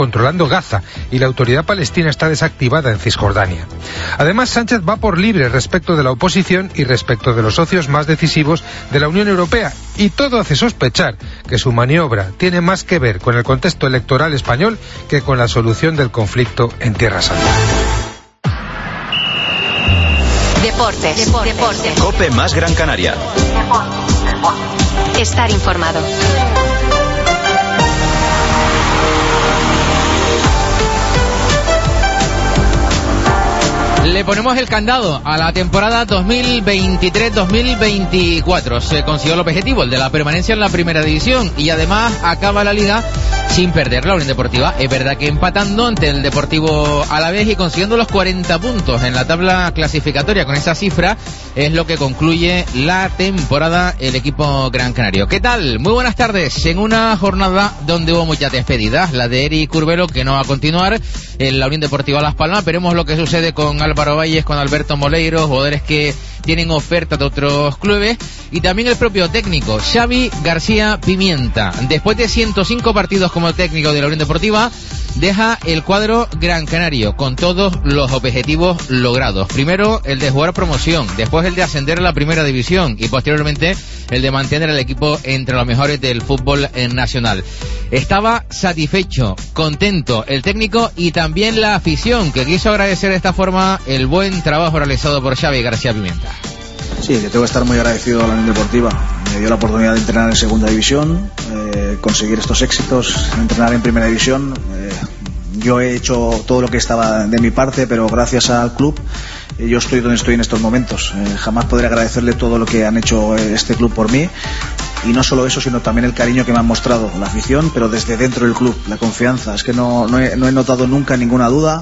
controlando Gaza y la autoridad palestina está desactivada en Cisjordania. Además, Sánchez va por libre respecto de la oposición y respecto de los socios más decisivos de la Unión Europea, y todo hace sospechar que su maniobra tiene más que ver con el contexto electoral español que con la solución del conflicto en Tierra Santa. Deportes. COPE más Gran Canaria. Estar informado. Le ponemos el candado a la temporada 2023-2024. Se consiguió el objetivo, el de la permanencia en la primera división, y además acaba la liga sin perder la Unión Deportiva. Es verdad que empatando ante el Deportivo Alavés y consiguiendo los 40 puntos en la tabla clasificatoria. Con esa cifra es lo que concluye la temporada el equipo gran canario. ¿Qué tal? Muy buenas tardes. En una jornada donde hubo muchas despedidas, la de Eric Curbelo, que no va a continuar en la Unión Deportiva Las Palmas. Veremos lo que sucede con Álvaro Valles, con Alberto Moleiro, jugadores que tienen ofertas de otros clubes, y también el propio técnico, Xavi García Pimienta. Después de 105 partidos como técnico de la Unión Deportiva, deja el cuadro gran canario con todos los objetivos logrados. Primero el de jugar promoción, después el de ascender a la primera división y posteriormente el de mantener al equipo entre los mejores del fútbol nacional. Estaba satisfecho, contento el técnico y también la afición, que quiso agradecer de esta forma el buen trabajo realizado por Xavi García Pimienta. Sí, que tengo que estar muy agradecido a la Unión Deportiva. Me dio la oportunidad de entrenar en segunda división, conseguir estos éxitos, entrenar en primera división. Yo he hecho todo lo que estaba de mi parte, pero gracias al club yo estoy donde estoy en estos momentos. Jamás podré agradecerle todo lo que han hecho este club por mí, y no solo eso, sino también el cariño que me han mostrado la afición, pero desde dentro del club, la confianza. Es que no he notado nunca ninguna duda.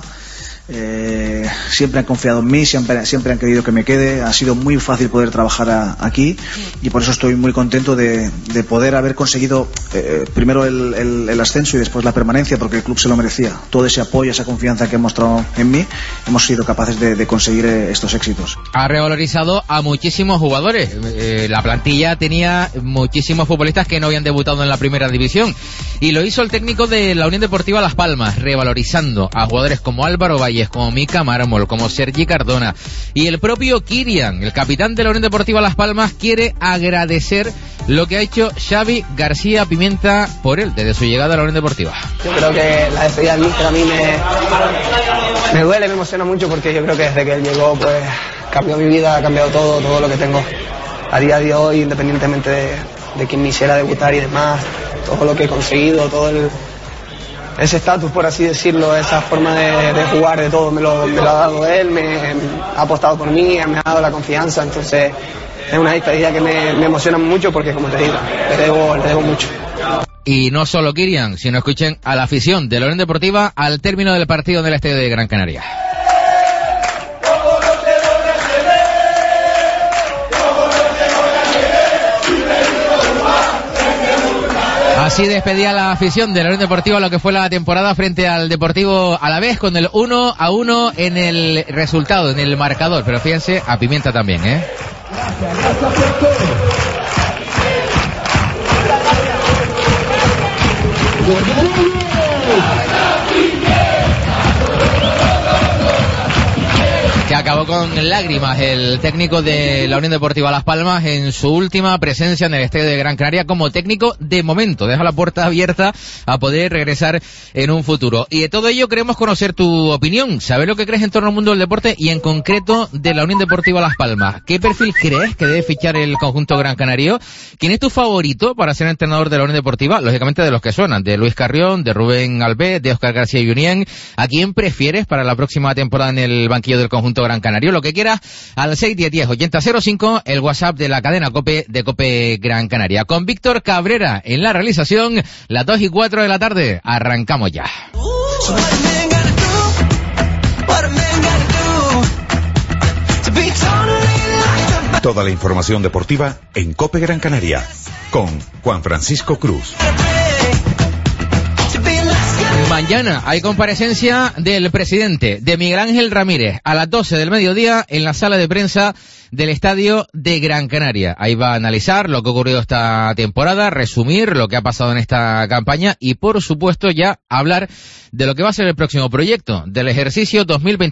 Siempre han confiado en mí, siempre han querido que me quede. Ha sido muy fácil poder trabajar aquí, y por eso estoy muy contento de poder haber conseguido primero el ascenso y después la permanencia, porque el club se lo merecía. Todo ese apoyo, esa confianza que han mostrado en mí, hemos sido capaces de conseguir estos éxitos. Ha revalorizado a muchísimos jugadores. La plantilla tenía muchísimos futbolistas que no habían debutado en la primera división, y lo hizo el técnico de la Unión Deportiva Las Palmas, revalorizando a jugadores como Álvaro Valles, como Mika Mármol, como Sergi Cardona, y el propio Kirian, el capitán de la Unión Deportiva Las Palmas, quiere agradecer lo que ha hecho Xavi García Pimienta por él desde su llegada a la Unión Deportiva. Yo creo que la despedida del míster a mí me duele, me emociona mucho, porque yo creo que desde que él llegó pues cambió mi vida, ha cambiado todo lo que tengo a día de hoy, independientemente de quién me hiciera debutar y demás, todo lo que he conseguido, ese estatus, por así decirlo, esa forma de jugar, de todo, me lo ha dado él, me ha apostado por mí, me ha dado la confianza. Entonces es una despedida que me emociona mucho, porque, como te digo, le debo mucho. Y no solo Kirian, sino escuchen a la afición de la Unión Deportiva al término del partido en el estadio de Gran Canaria. Así despedía la afición de la Unión Deportiva lo que fue la temporada frente al Deportivo Alavés, con el 1-1 en el resultado, en el marcador. Pero fíjense, a Pimienta también, Gracias por todo. Que acabó con lágrimas el técnico de la Unión Deportiva Las Palmas en su última presencia en el estadio de Gran Canaria como técnico de momento. Deja la puerta abierta a poder regresar en un futuro. Y de todo ello queremos conocer tu opinión, saber lo que crees en torno al mundo del deporte y en concreto de la Unión Deportiva Las Palmas. ¿Qué perfil crees que debe fichar el conjunto gran canario? ¿Quién es tu favorito para ser entrenador de la Unión Deportiva? Lógicamente de los que suenan, de Luis Carrión, de Rubén Albé, de Óscar García Junien. ¿A quién prefieres para la próxima temporada en el banquillo del conjunto gran canario? Lo que quieras al 610-10-8005, el WhatsApp de la cadena COPE de COPE Gran Canaria. Con Víctor Cabrera en la realización, las 2:04 de la tarde. Arrancamos ya. Toda la información deportiva en COPE Gran Canaria con Juan Francisco Cruz. Mañana hay comparecencia del presidente, de Miguel Ángel Ramírez, a las 12 del mediodía en la sala de prensa del estadio de Gran Canaria. Ahí va a analizar lo que ha ocurrido esta temporada, resumir lo que ha pasado en esta campaña y, por supuesto, ya hablar de lo que va a ser el próximo proyecto, del ejercicio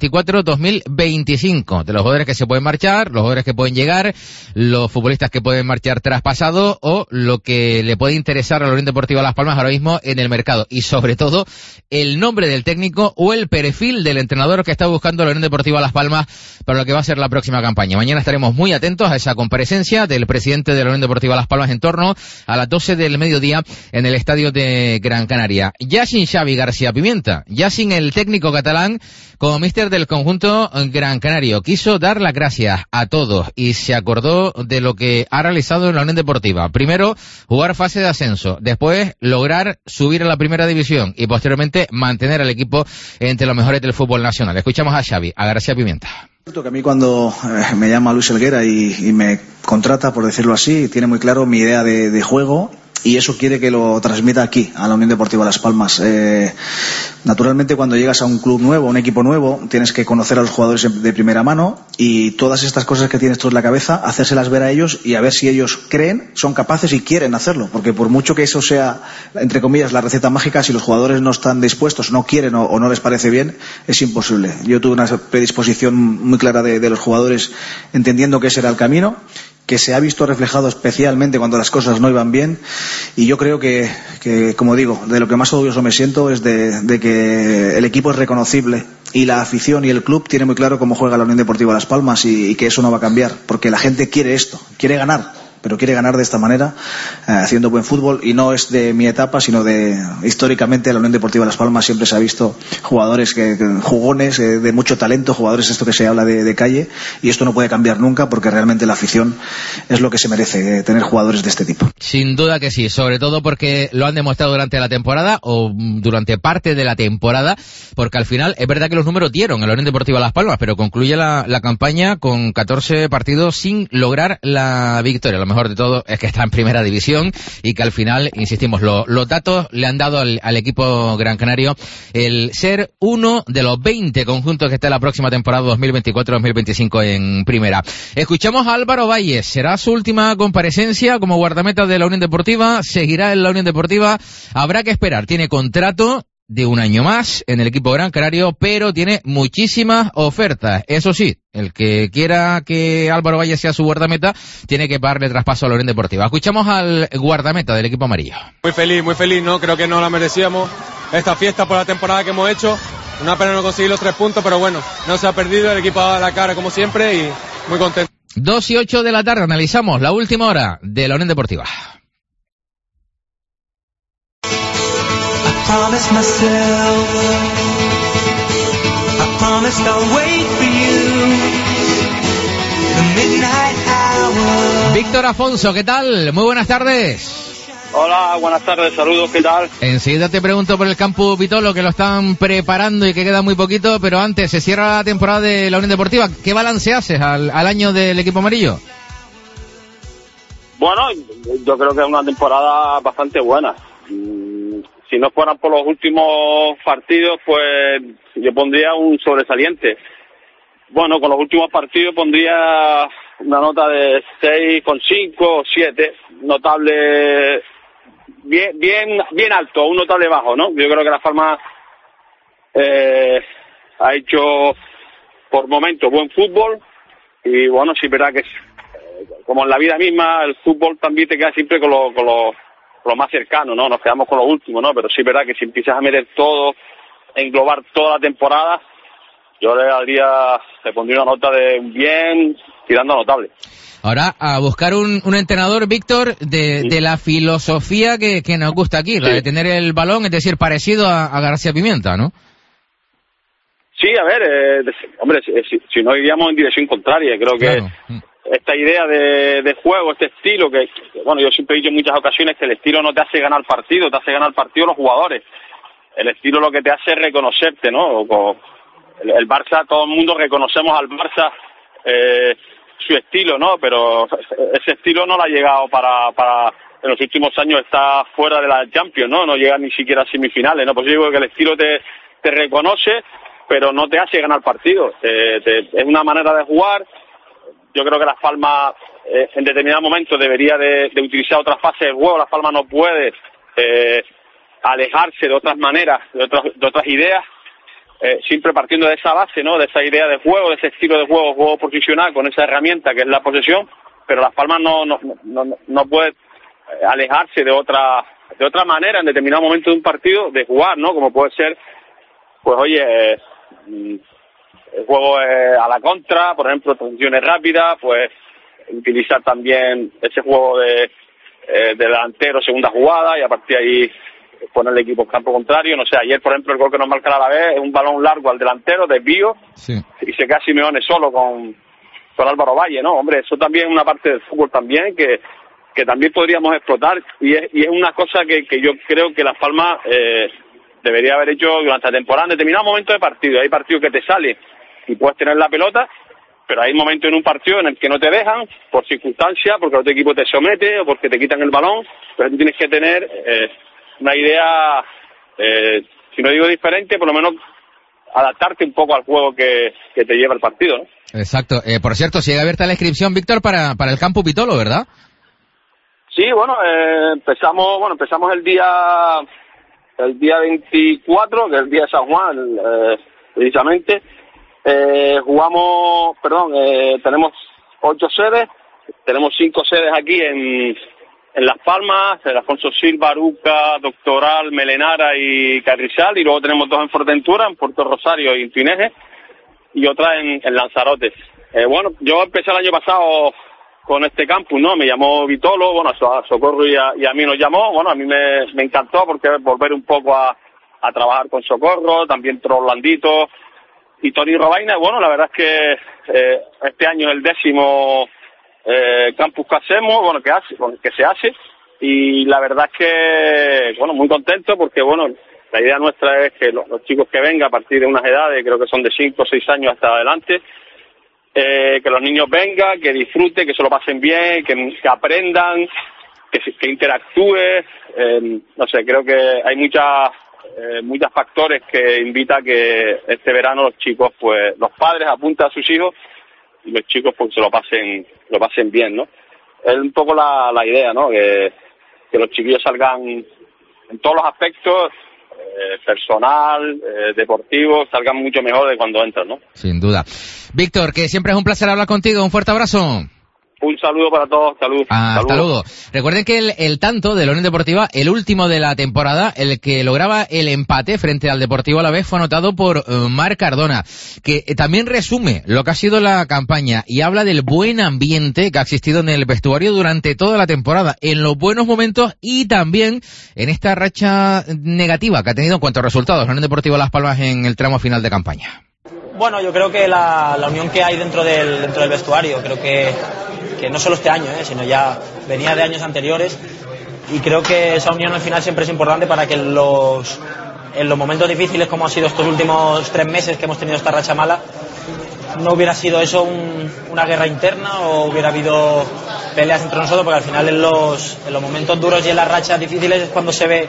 2024-2025, de los jugadores que se pueden marchar, los jugadores que pueden llegar, los futbolistas que pueden marchar traspasado o lo que le puede interesar a la Unión Deportiva Las Palmas ahora mismo en el mercado y, sobre todo, el nombre del técnico o el perfil del entrenador que está buscando la Unión Deportiva Las Palmas para lo que va a ser la próxima campaña. Mañana estaremos muy atentos a esa comparecencia del presidente de la Unión Deportiva Las Palmas en torno a las 12 del mediodía en el estadio de Gran Canaria. Ya sin Xavi García Pimienta, ya sin el técnico catalán como míster del conjunto Gran Canario, quiso dar las gracias a todos y se acordó de lo que ha realizado en la Unión Deportiva. Primero, jugar fase de ascenso, después lograr subir a la primera división y posteriormente mantener al equipo entre los mejores del fútbol nacional. Escuchamos a Xavi, a García Pimienta. Que a mí cuando me llama Luis Helguera y me contrata, por decirlo así, tiene muy claro mi idea de juego y eso quiere que lo transmita aquí, a la Unión Deportiva Las Palmas. Naturalmente, cuando llegas a un club nuevo, un equipo nuevo, tienes que conocer a los jugadores de primera mano y todas estas cosas que tienes tú en la cabeza, hacérselas ver a ellos y a ver si ellos creen, son capaces y quieren hacerlo, porque por mucho que eso sea, entre comillas, la receta mágica, si los jugadores no están dispuestos, no quieren o no les parece bien, es imposible. Yo tuve una predisposición muy clara de los jugadores entendiendo que ese era el camino, que se ha visto reflejado especialmente cuando las cosas no iban bien y yo creo que como digo, de lo que más orgulloso me siento es de que el equipo es reconocible y la afición y el club tiene muy claro cómo juega la Unión Deportiva Las Palmas y que eso no va a cambiar, porque la gente quiere esto, quiere ganar, pero quiere ganar de esta manera, haciendo buen fútbol, y no es de mi etapa, sino de históricamente la Unión Deportiva Las Palmas siempre se ha visto jugadores jugones, de mucho talento, jugadores esto que se habla de calle, y esto no puede cambiar nunca porque realmente la afición es lo que se merece, tener jugadores de este tipo. Sin duda que sí, sobre todo porque lo han demostrado durante la temporada o durante parte de la temporada, porque al final es verdad que los números dieron a la Unión Deportiva Las Palmas, pero concluye la campaña con 14 partidos sin lograr la victoria. Lo mejor de todo es que está en primera división y que al final, insistimos, los datos le han dado al equipo Gran Canario el ser uno de los 20 conjuntos que está en la próxima temporada 2024-2025 en primera. Escuchamos a Álvaro Valles, será su última comparecencia como guardameta de la Unión Deportiva, seguirá en la Unión Deportiva, habrá que esperar, tiene contrato de un año más en el equipo Gran Canario, pero tiene muchísimas ofertas. Eso sí, el que quiera que Álvaro Valle sea su guardameta tiene que pagarle traspaso a la Unión Deportiva. Escuchamos al guardameta del equipo amarillo. Muy feliz, ¿no? Creo que no la merecíamos esta fiesta por la temporada que hemos hecho. Una pena no conseguir los 3 puntos, pero bueno, no se ha perdido, el equipo ha dado la cara como siempre y muy contento. 2:08 de la tarde, analizamos la última hora de la Unión Deportiva. Promise myself, I promised I'll wait for you, the midnight hour. Víctor Afonso, ¿qué tal? Muy buenas tardes. Hola, buenas tardes, saludos, ¿qué tal? Enseguida te pregunto por el campo Vitolo, que lo están preparando y que queda muy poquito, pero antes se cierra la temporada de la Unión Deportiva. ¿Qué balance haces al año del equipo amarillo? Bueno, yo creo que es una temporada bastante buena. Si no fueran por los últimos partidos, pues yo pondría un sobresaliente. Bueno, con los últimos partidos pondría una nota de 6,5 o 7, notable, bien alto, un notable bajo, ¿no? Yo creo que Las Palmas ha hecho por momentos buen fútbol y bueno, sí es verdad que como en la vida misma, el fútbol también te queda siempre con lo más cercano, ¿no? Nos quedamos con lo último, ¿no? Pero sí es verdad que si empiezas a meter todo, englobar toda la temporada, yo le pondría una nota de bien, tirando a notable. Ahora, a buscar un entrenador, Víctor, de la filosofía que nos gusta aquí, la de tener el balón, es decir, parecido a García Pimienta, ¿no? Sí, a ver, hombre, si no iríamos en dirección contraria, creo que claro. Esta idea de juego, este estilo, que bueno, yo siempre he dicho en muchas ocasiones que el estilo no te hace ganar partido, te hace ganar partido los jugadores. El estilo lo que te hace es reconocerte, ¿no? El Barça, todo el mundo reconocemos al Barça su estilo, ¿no? Pero ese estilo no lo ha llegado para en los últimos años está fuera de la Champions, ¿no? No llega ni siquiera a semifinales, ¿no? Pues yo digo que el estilo te reconoce, pero no te hace ganar partidos. Es una manera de jugar. yo creo que Las Palmas en determinado momento debería de utilizar otra fase del juego. Las Palmas no puede alejarse de otras maneras, de otras ideas, siempre partiendo de esa base, ¿no? De esa idea de juego, de ese estilo de juego posicional, con esa herramienta que es la posesión, pero Las Palmas no puede alejarse de otra manera en determinado momento de un partido de jugar, ¿no? Como puede ser, pues oye, el juego a la contra, por ejemplo, transiciones rápidas, pues utilizar también ese juego de delantero, segunda jugada, y a partir de ahí poner el equipo en campo contrario. No sé, ayer, por ejemplo, el gol que nos marca la vez es un balón largo al delantero, desvío, sí, y se queda Simeone solo con Álvaro Valle, ¿no? Hombre, eso también es una parte del fútbol también que también podríamos explotar, y es una cosa que yo creo que Las Palmas debería haber hecho durante la temporada en determinado momento de partido. Hay partidos que te salen y puedes tener la pelota, pero hay momentos en un partido en el que no te dejan, por circunstancias, porque otro equipo te somete o porque te quitan el balón, pero tú tienes que tener una idea, si no digo diferente, por lo menos adaptarte un poco al juego que te lleva el partido, ¿no? Exacto. Por cierto, sigue abierta la inscripción, Víctor, para el Campo Pitolo, ¿verdad? Sí, bueno, empezamos el día 24, que es el día de San Juan, precisamente. Tenemos 8 sedes, tenemos 5 sedes aquí en Las Palmas, en Alfonso Silva, Aruca, Doctoral, Melenara y Carrizal, y luego tenemos 2 en Fuerteventura, en Puerto Rosario y en Tuineje, y otra en Lanzarote. Yo empecé el año pasado con este campus, ¿no? Me llamó Vitolo, a Socorro y a mí nos llamó. A mí me encantó porque volver un poco a trabajar con Socorro, también Trollandito y Tony Robaina. La verdad es que este año es el 10º campus que hacemos, que se hace, y la verdad es que, muy contento porque, la idea nuestra es que los chicos que vengan a partir de unas edades, creo que son de 5 o 6 años hasta adelante, que los niños vengan, que disfruten, que se lo pasen bien, que aprendan, que interactúen. Creo que hay muchos factores que invita a que este verano los chicos, pues los padres apunten a sus hijos y los chicos pues se lo pasen bien, ¿no? Es un poco la idea, ¿no? Que los chiquillos salgan en todos los aspectos, personal, deportivo, salgan mucho mejor de cuando entran, ¿no? Sin duda. Víctor, que siempre es un placer hablar contigo, un fuerte abrazo. Un saludo para todos, salud. Hasta luego. Recuerden que el tanto de la Unión Deportiva, el último de la temporada, el que lograba el empate frente al Deportivo Alavés, fue anotado por Marc Cardona, que también resume lo que ha sido la campaña y habla del buen ambiente que ha existido en el vestuario durante toda la temporada, en los buenos momentos y también en esta racha negativa que ha tenido en cuanto a resultados la Unión Deportiva Las Palmas en el tramo final de campaña. Yo creo que la unión que hay dentro del vestuario, creo que no solo este año, sino ya venía de años anteriores, y creo que esa unión al final siempre es importante para que en los momentos difíciles como ha sido estos últimos 3 meses que hemos tenido esta racha mala, no hubiera sido eso una guerra interna o hubiera habido peleas entre nosotros, porque al final en los momentos duros y en las rachas difíciles es cuando se ve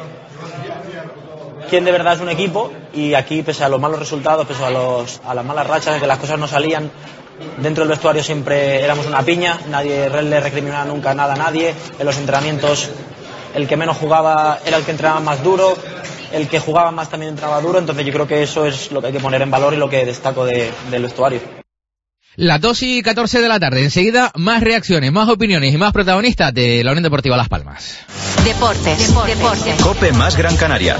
quién de verdad es un equipo, y aquí, pese a los malos resultados, pese a las malas rachas, que las cosas no salían, dentro del vestuario siempre éramos una piña, nadie le recriminaba nunca nada a nadie. En los entrenamientos el que menos jugaba era el que entrenaba más duro, el que jugaba más también entraba duro, entonces yo creo que eso es lo que hay que poner en valor y lo que destaco del vestuario. Las 2:14 de la tarde, enseguida más reacciones, más opiniones y más protagonistas de la Unión Deportiva Las Palmas. Deportes. Cope más Gran Canaria.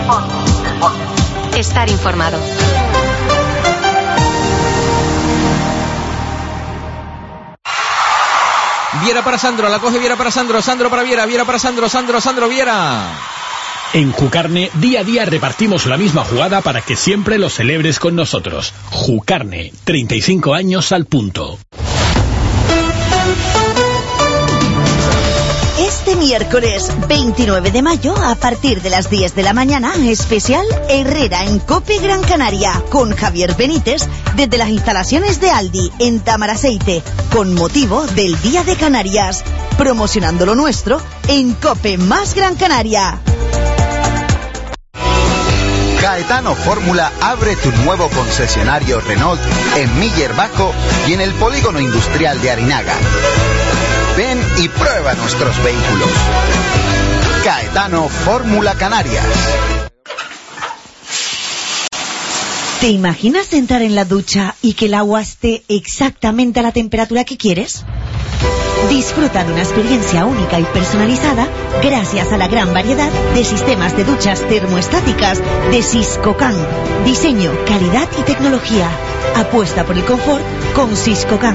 Estar informado. Viera para Sandro, la coge Viera para Sandro, Sandro para Viera, Viera para Sandro, Sandro Viera. En Jucarne, día a día repartimos la misma jugada para que siempre lo celebres con nosotros. Jucarne, 35 años al punto. Este miércoles 29 de mayo, a partir de las 10 de la mañana, especial Herrera en Cope Gran Canaria, con Javier Benítez, desde las instalaciones de Aldi, en Tamaraceite, con motivo del Día de Canarias, promocionando lo nuestro en Cope más Gran Canaria. Caetano Fórmula abre tu nuevo concesionario Renault en Miller Bajo y en el polígono industrial de Arinaga. Ven y prueba nuestros vehículos. Caetano Fórmula Canarias. ¿Te imaginas entrar en la ducha y que el agua esté exactamente a la temperatura que quieres? Disfruta de una experiencia única y personalizada gracias a la gran variedad de sistemas de duchas termoestáticas de Siscocan. Diseño, calidad y tecnología. Apuesta por el confort con Siscocan.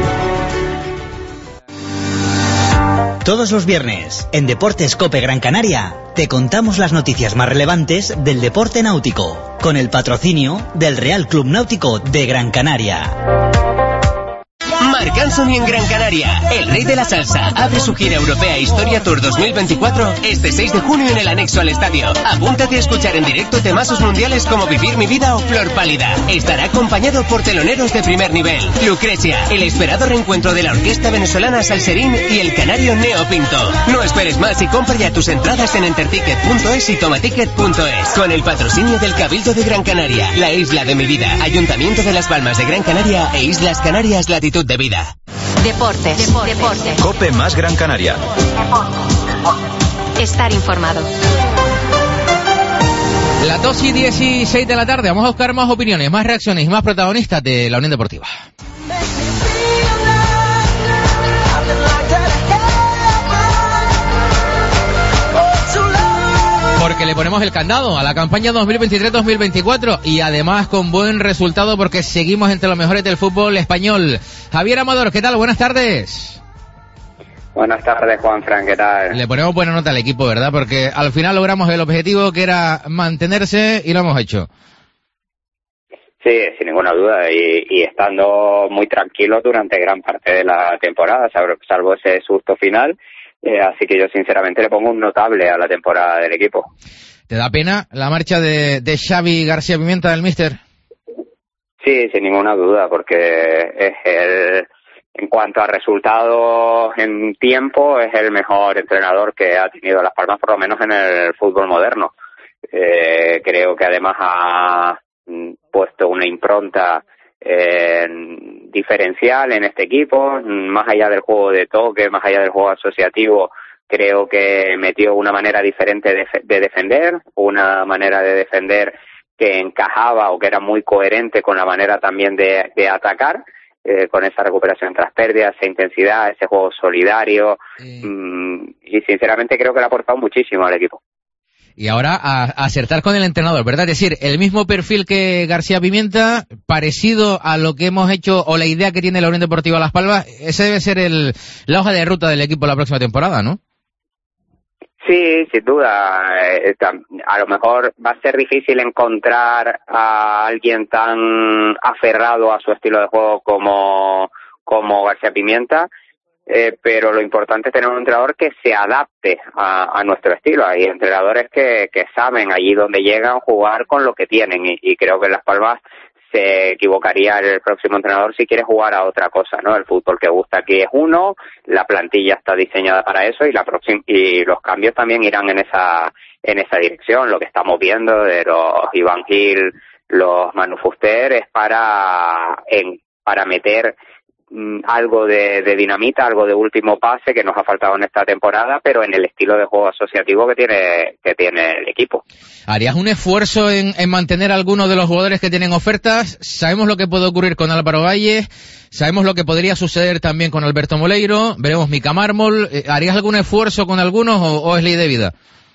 Todos los viernes, en Deportes COPE Gran Canaria, te contamos las noticias más relevantes del deporte náutico, con el patrocinio del Real Club Náutico de Gran Canaria. Marc Anthony en Gran Canaria, el rey de la salsa, abre su gira europea Historia Tour 2024 este 6 de junio en el anexo al estadio. Apúntate a escuchar en directo temazos mundiales como Vivir mi vida o Flor pálida. Estará acompañado por teloneros de primer nivel, Lucrecia, el esperado reencuentro de la orquesta venezolana Salserín y el canario Neo Pinto. No esperes más y compra ya tus entradas en enterticket.es y tomaticket.es. Con el patrocinio del Cabildo de Gran Canaria, la isla de mi vida, Ayuntamiento de Las Palmas de Gran Canaria e Islas Canarias Latitud de Vida. Deportes. COPE más Gran Canaria. Estar informado. Las 2:16 de la tarde, vamos a buscar más opiniones, más reacciones y más protagonistas de la Unión Deportiva. Porque le ponemos el candado a la campaña 2023-2024 y además con buen resultado porque seguimos entre los mejores del fútbol español. Javier Amador, ¿qué tal? Buenas tardes. Buenas tardes, Juanfran, ¿qué tal? Le ponemos buena nota al equipo, ¿verdad? Porque al final logramos el objetivo que era mantenerse y lo hemos hecho. Sí, sin ninguna duda, y estando muy tranquilos durante gran parte de la temporada, salvo ese susto final. Así que yo sinceramente le pongo un notable a la temporada del equipo. ¿Te da pena la marcha de Xavi García Pimienta del míster? Sí, sin ninguna duda, porque es en cuanto a resultados en tiempo, es el mejor entrenador que ha tenido Las Palmas, por lo menos en el fútbol moderno. Creo que además ha puesto una impronta diferencial en este equipo, más allá del juego de toque, más allá del juego asociativo. Creo que metió una manera diferente de defender, una manera de defender que encajaba o que era muy coherente con la manera también de atacar, con esa recuperación tras pérdidas, esa intensidad, ese juego solidario, y sinceramente creo que le ha aportado muchísimo al equipo. Y ahora a acertar con el entrenador, ¿verdad? Es decir, el mismo perfil que García Pimienta, parecido a lo que hemos hecho o la idea que tiene la Unión Deportiva Las Palmas, ese debe ser la hoja de ruta del equipo la próxima temporada, ¿no? Sí, sin duda. A lo mejor va a ser difícil encontrar a alguien tan aferrado a su estilo de juego como García Pimienta. Pero lo importante es tener un entrenador que se adapte a nuestro estilo. Hay entrenadores que saben allí donde llegan jugar con lo que tienen y creo que en Las Palmas se equivocaría el próximo entrenador si quiere jugar a otra cosa, ¿no? El fútbol que gusta aquí es uno, la plantilla está diseñada para eso y los cambios también irán en esa dirección. Lo que estamos viendo de los Iván Gil, los Manu Fuster es para meter algo de dinamita, algo de último pase que nos ha faltado en esta temporada, pero en el estilo de juego asociativo que tiene el equipo. ¿Harías un esfuerzo en mantener a algunos de los jugadores que tienen ofertas? Sabemos lo que puede ocurrir con Álvaro Valle, sabemos lo que podría suceder también con Alberto Moleiro, veremos Mica Mármol. ¿Harías algún esfuerzo con algunos o es ley de vida?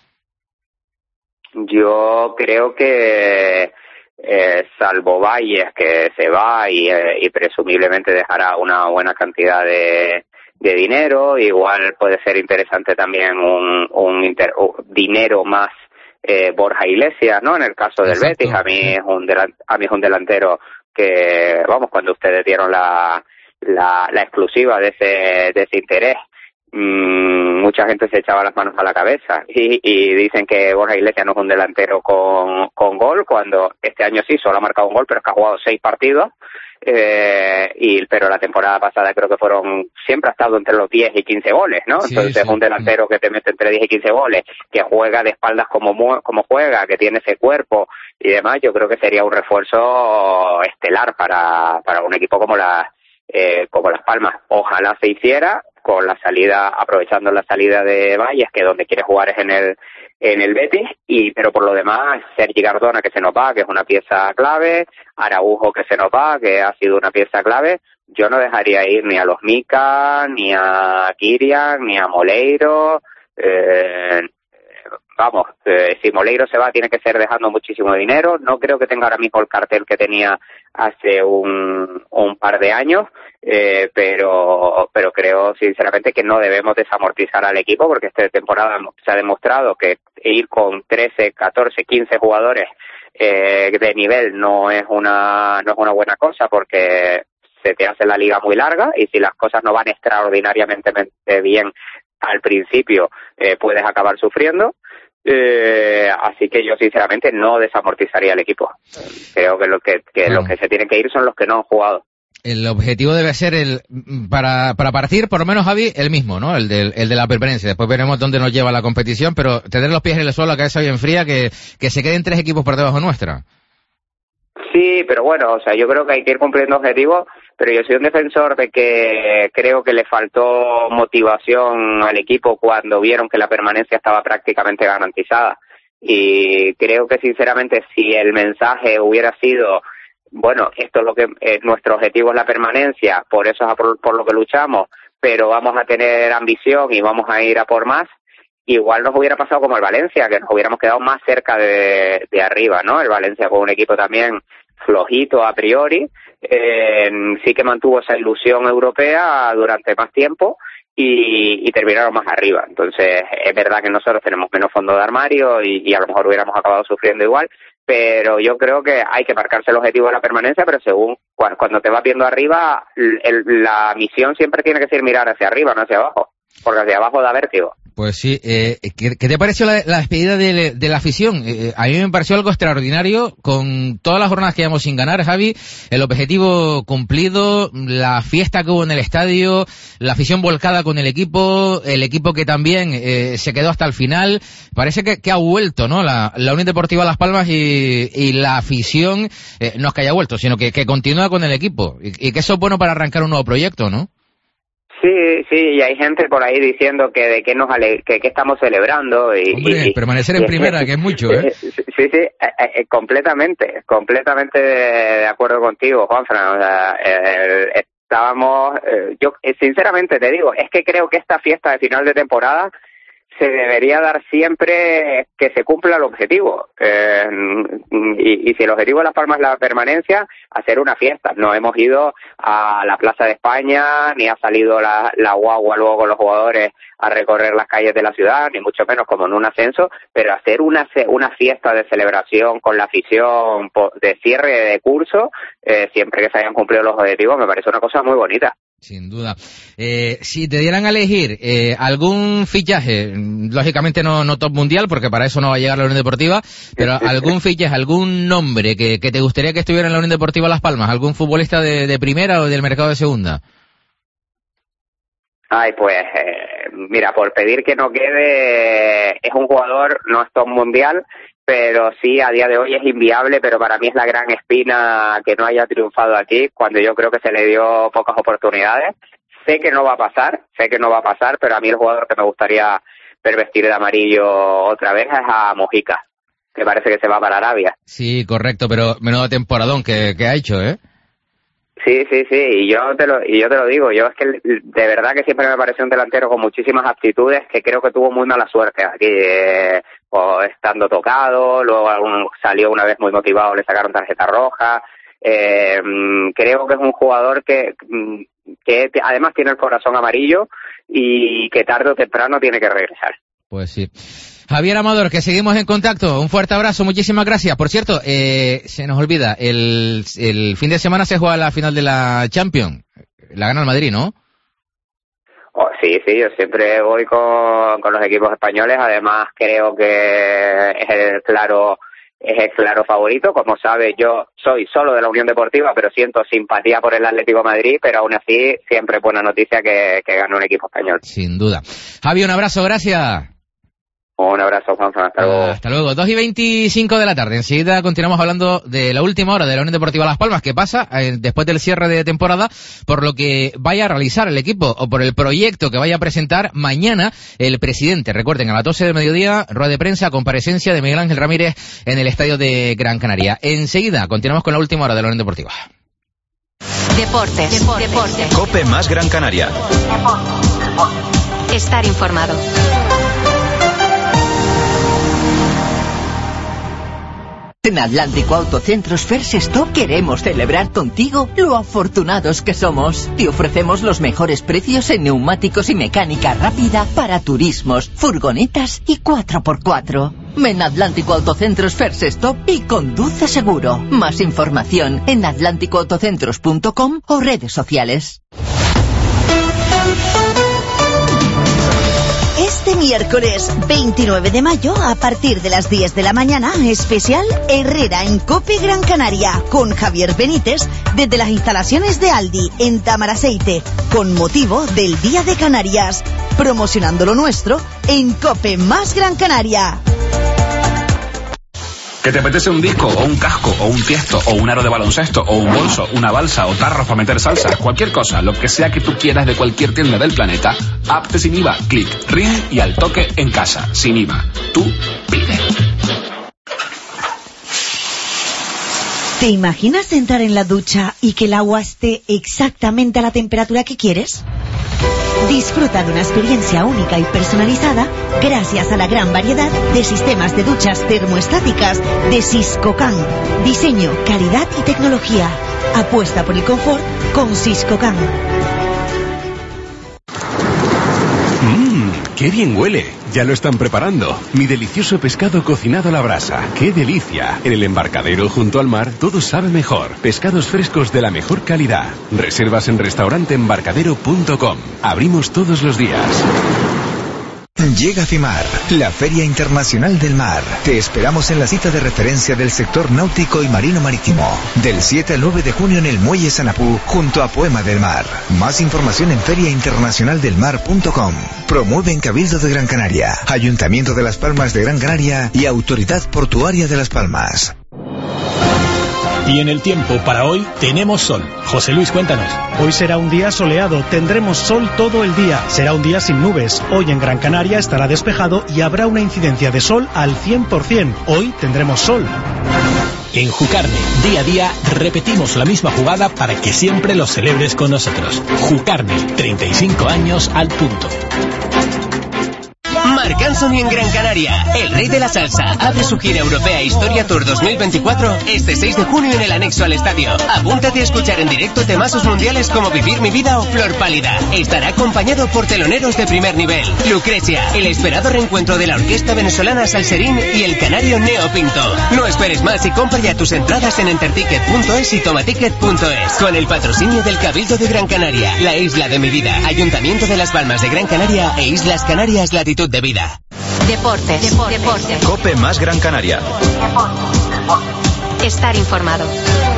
Yo creo que salvo Valles, que se va y presumiblemente dejará una buena cantidad de dinero, igual puede ser interesante también un dinero más Borja Iglesias, ¿no? En el caso del Betis, a mí es un delantero que, vamos, cuando ustedes dieron la exclusiva de ese interés, mucha gente se echaba las manos a la cabeza y dicen que Borja Iglesias no es un delantero con gol, cuando este año sí solo ha marcado un gol, pero es que ha jugado 6 partidos. Pero la temporada pasada creo que siempre ha estado entre los 10 y 15 goles, ¿no? Sí, entonces sí. Un delantero que te mete entre 10 y 15 goles, que juega de espaldas como juega, que tiene ese cuerpo y demás, yo creo que sería un refuerzo estelar para un equipo como Las Palmas. Ojalá se hiciera aprovechando la salida de Valles, que donde quiere jugar es en el Betis, pero por lo demás, Sergi Cardona, que se nos va, que es una pieza clave, Araujo, que se nos va, que ha sido una pieza clave. Yo no dejaría ir ni a los Mika, ni a Kirian, ni a Moleiro. Si Moleiro se va, tiene que ser dejando muchísimo dinero. No creo que tenga ahora mismo el cartel que tenía hace un par de años, pero creo sinceramente que no debemos desamortizar al equipo, porque esta temporada se ha demostrado que ir con 13, 14, 15 jugadores de nivel no es una buena cosa, porque se te hace la liga muy larga, y si las cosas no van extraordinariamente bien al principio, puedes acabar sufriendo. Así que yo sinceramente no desamortizaría el equipo. Creo que los que se tienen que ir son los que no han jugado. El objetivo debe ser para partir, por lo menos, Javi, el mismo, ¿no? El de la permanencia. Después veremos dónde nos lleva la competición, pero tener los pies en el suelo, la cabeza bien fría, que se queden 3 equipos por debajo nuestra. Sí, pero bueno, yo creo que hay que ir cumpliendo objetivos, pero yo soy un defensor de que creo que le faltó motivación al equipo cuando vieron que la permanencia estaba prácticamente garantizada. Y creo que sinceramente, si el mensaje hubiera sido, bueno, esto es lo que nuestro objetivo es la permanencia, por eso es por lo que luchamos, pero vamos a tener ambición y vamos a ir a por más, igual nos hubiera pasado como el Valencia, que nos hubiéramos quedado más cerca de arriba, ¿no? El Valencia con un equipo también flojito a priori, sí que mantuvo esa ilusión europea durante más tiempo y terminaron más arriba. Entonces es verdad que nosotros tenemos menos fondo de armario y a lo mejor hubiéramos acabado sufriendo igual, pero yo creo que hay que marcarse el objetivo de la permanencia, pero según cuando te vas viendo arriba, la misión siempre tiene que ser mirar hacia arriba, no hacia abajo, porque hacia abajo da vértigo. Pues sí, ¿qué te pareció la despedida de la afición? A mí me pareció algo extraordinario, con todas las jornadas que llevamos sin ganar, Javi, el objetivo cumplido, la fiesta que hubo en el estadio, la afición volcada con el equipo que también se quedó hasta el final. Parece que ha vuelto, ¿no? La Unión Deportiva Las Palmas y la afición, no es que haya vuelto, sino que continúa con el equipo, y que eso es bueno para arrancar un nuevo proyecto, ¿no? Sí, y hay gente por ahí diciendo que estamos celebrando. Hombre, permanecer en primera, que es mucho, ¿eh? Sí, completamente de acuerdo contigo, Juanfran. O sea, yo sinceramente te digo, es que creo que esta fiesta de final de temporada se debería dar siempre que se cumpla el objetivo. Y si el objetivo de Las Palmas es la permanencia, hacer una fiesta. No hemos ido a la Plaza de España, ni ha salido la guagua luego con los jugadores a recorrer las calles de la ciudad, ni mucho menos como en un ascenso, pero hacer una fiesta de celebración con la afición de cierre de curso, siempre que se hayan cumplido los objetivos, me parece una cosa muy bonita. Sin duda. Si te dieran a elegir algún fichaje, lógicamente no top mundial, porque para eso no va a llegar la Unión Deportiva, pero algún fichaje, algún nombre que te gustaría que estuviera en la Unión Deportiva Las Palmas, algún futbolista de primera o del mercado de segunda. Ay, pues, mira, por pedir que no quede, es un jugador, no es top mundial, pero sí, a día de hoy es inviable, pero para mí es la gran espina que no haya triunfado aquí, cuando yo creo que se le dio pocas oportunidades. Sé que no va a pasar, pero a mí el jugador que me gustaría ver vestir de amarillo otra vez es a Mojica, que parece que se va para Arabia. Sí, correcto, pero menudo temporadón que ha hecho, ¿eh? Sí, y yo te lo digo, yo es que de verdad que siempre me pareció un delantero con muchísimas aptitudes, que creo que tuvo muy mala suerte aquí, estando tocado, luego salió una vez muy motivado, le sacaron tarjeta roja. Creo que es un jugador que además tiene el corazón amarillo y que tarde o temprano tiene que regresar. Pues sí. Javier Amador, que seguimos en contacto. Un fuerte abrazo, muchísimas gracias. Por cierto, se nos olvida, el fin de semana se juega la final de la Champions. La gana el Madrid, ¿no? Oh, sí, yo siempre voy con los equipos españoles. Además, creo que es el claro favorito. Como sabes, yo soy solo de la Unión Deportiva, pero siento simpatía por el Atlético de Madrid, pero aún así siempre es buena noticia que gane un equipo español. Sin duda. Javi, un abrazo, gracias. Un abrazo, Juanfran, hasta luego. Hasta luego. 2:25 de la tarde. Enseguida continuamos hablando de la última hora de la Unión Deportiva Las Palmas, que pasa después del cierre de temporada, por lo que vaya a realizar el equipo o por el proyecto que vaya a presentar mañana el presidente. Recuerden, a las 12 del mediodía, rueda de prensa, comparecencia de Miguel Ángel Ramírez en el estadio de Gran Canaria. Enseguida continuamos con la última hora de la Unión Deportiva. Deportes. Cope más Gran Canaria. Estar informado. En Atlántico Autocentros First Stop queremos celebrar contigo lo afortunados que somos. Te ofrecemos los mejores precios en neumáticos y mecánica rápida para turismos, furgonetas y 4x4. Ven a Atlántico Autocentros First Stop y conduce seguro. Más información en atlánticoautocentros.com o redes sociales. Este miércoles 29 de mayo, a partir de las 10 de la mañana, especial Herrera en Cope Gran Canaria, con Javier Benítez, desde las instalaciones de Aldi, en Tamaraceite, con motivo del Día de Canarias, promocionando lo nuestro en Cope más Gran Canaria. ¿Que te apetece un disco, o un casco, o un tiesto, o un aro de baloncesto, o un bolso, una balsa, o tarros para meter salsa? Cualquier cosa, lo que sea que tú quieras de cualquier tienda del planeta, apte sin IVA, clic, ring y al toque en casa, sin IVA. Tú pide. ¿Te imaginas entrar en la ducha y que el agua esté exactamente a la temperatura que quieres? Disfruta de una experiencia única y personalizada gracias a la gran variedad de sistemas de duchas termoestáticas de Siscocan. Diseño, calidad y tecnología. Apuesta por el confort con Siscocan. ¡Qué bien huele! Ya lo están preparando. Mi delicioso pescado cocinado a la brasa. ¡Qué delicia! En el embarcadero junto al mar todo sabe mejor. Pescados frescos de la mejor calidad. Reservas en restauranteembarcadero.com. Abrimos todos los días. Llega FIMAR, la Feria Internacional del Mar. Te esperamos en la cita de referencia del sector náutico y marino marítimo, del 7 al 9 de junio en el Muelle Sanapú, junto a Poema del Mar. Más información en feriainternacionaldelmar.com. Promueven Cabildo de Gran Canaria, Ayuntamiento de Las Palmas de Gran Canaria y Autoridad Portuaria de Las Palmas. Y en el tiempo para hoy tenemos sol. José Luis, cuéntanos. Hoy será un día soleado, tendremos sol todo el día. Será un día sin nubes. Hoy en Gran Canaria estará despejado y habrá una incidencia de sol al 100%. Hoy tendremos sol. En Jucarne, día a día, repetimos la misma jugada para que siempre lo celebres con nosotros. Jucarne, 35 años al punto. Marc Anthony en Gran Canaria, el rey de la salsa, abre su gira europea Historia Tour 2024 este 6 de junio en el anexo al estadio. Apúntate a escuchar en directo temazos mundiales como Vivir mi vida o Flor pálida. Estará acompañado por teloneros de primer nivel. Lucrecia, el esperado reencuentro de la orquesta venezolana Salserín y el canario Neo Pinto. No esperes más y compra ya tus entradas en enterticket.es y tomaticket.es. Con el patrocinio del Cabildo de Gran Canaria, la isla de mi vida, Ayuntamiento de Las Palmas de Gran Canaria e Islas Canarias Latitud de Vida. Deportes. Cope más Gran Canaria. Estar informado.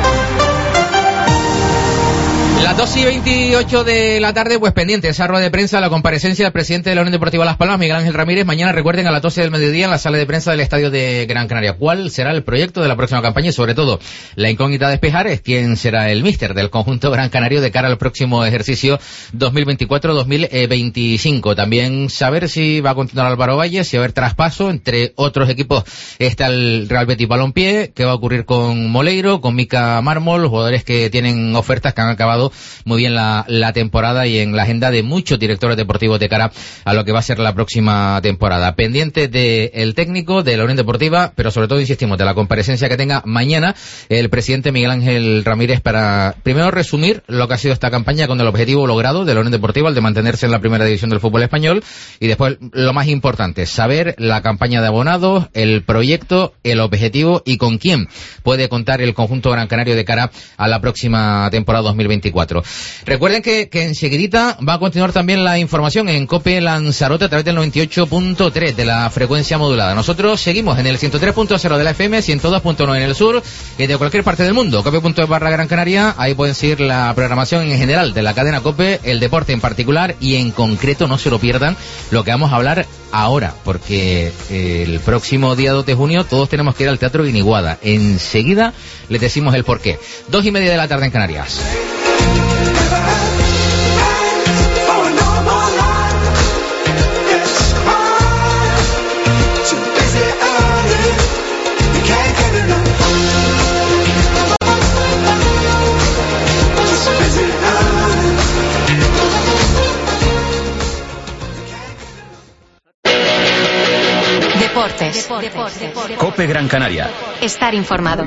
Las 2:28 de la tarde, pues pendiente esa rueda de prensa, la comparecencia del presidente de la Unión Deportiva Las Palmas, Miguel Ángel Ramírez. Mañana, recuerden, a las 12 del mediodía en la sala de prensa del estadio de Gran Canaria. ¿Cuál será el proyecto de la próxima campaña? Y sobre todo, la incógnita a despejar es quién será el míster del conjunto gran canario de cara al próximo ejercicio 2024-2025. También saber si va a continuar Álvaro Valle, si va a haber traspaso. Entre otros equipos está el Real Betis Balompié. ¿Qué va a ocurrir con Moleiro, con Mica Mármol, los jugadores que tienen ofertas que han acabado muy bien la temporada y en la agenda de muchos directores deportivos de cara a lo que va a ser la próxima temporada? Pendiente del técnico de la Unión Deportiva, pero sobre todo, insistimos, de la comparecencia que tenga mañana el presidente Miguel Ángel Ramírez para primero resumir lo que ha sido esta campaña con el objetivo logrado de la Unión Deportiva, el de mantenerse en la primera división del fútbol español, y después lo más importante, saber la campaña de abonados, el proyecto, el objetivo y con quién puede contar el conjunto gran canario de cara a la próxima temporada 2024. 2024. Recuerden que enseguidita va a continuar también la información en COPE Lanzarote a través del 98.3 de la frecuencia modulada. Nosotros seguimos en el 103.0 de la FM, 102.9 en el sur, y de cualquier parte del mundo. COPE.es/Gran Canaria, ahí pueden seguir la programación en general de la cadena COPE, el deporte en particular, y en concreto no se lo pierdan lo que vamos a hablar ahora, porque el próximo día 2 de junio todos tenemos que ir al Teatro Guiniguada. Enseguida les decimos el porqué. 2:30 de la tarde en Canarias. Deportes. COPE Gran Canaria. Estar informado.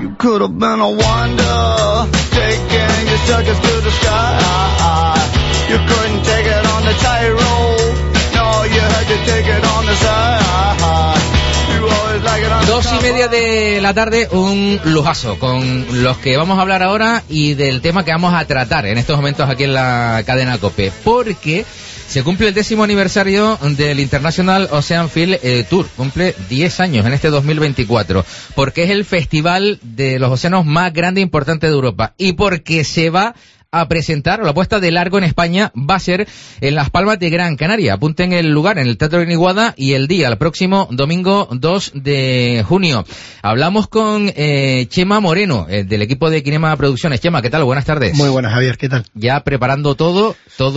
Dos y media de la tarde, un lujazo con los que vamos a hablar ahora y del tema que vamos a tratar en estos momentos aquí en la cadena COPE, porque se cumple el 10º aniversario del International Ocean Field Tour. Cumple 10 años en este 2024. Porque es el festival de los océanos más grande e importante de Europa. Y porque se va a presentar, o la puesta de largo en España va a ser en Las Palmas de Gran Canaria. Apunten el lugar, en el Teatro Guiniguada, y el día, el próximo domingo 2 de junio. Hablamos con Chema Moreno, del equipo de Kinema Producciones. Chema, ¿qué tal? Buenas tardes. Muy buenas, Javier, ¿qué tal? Ya preparando todo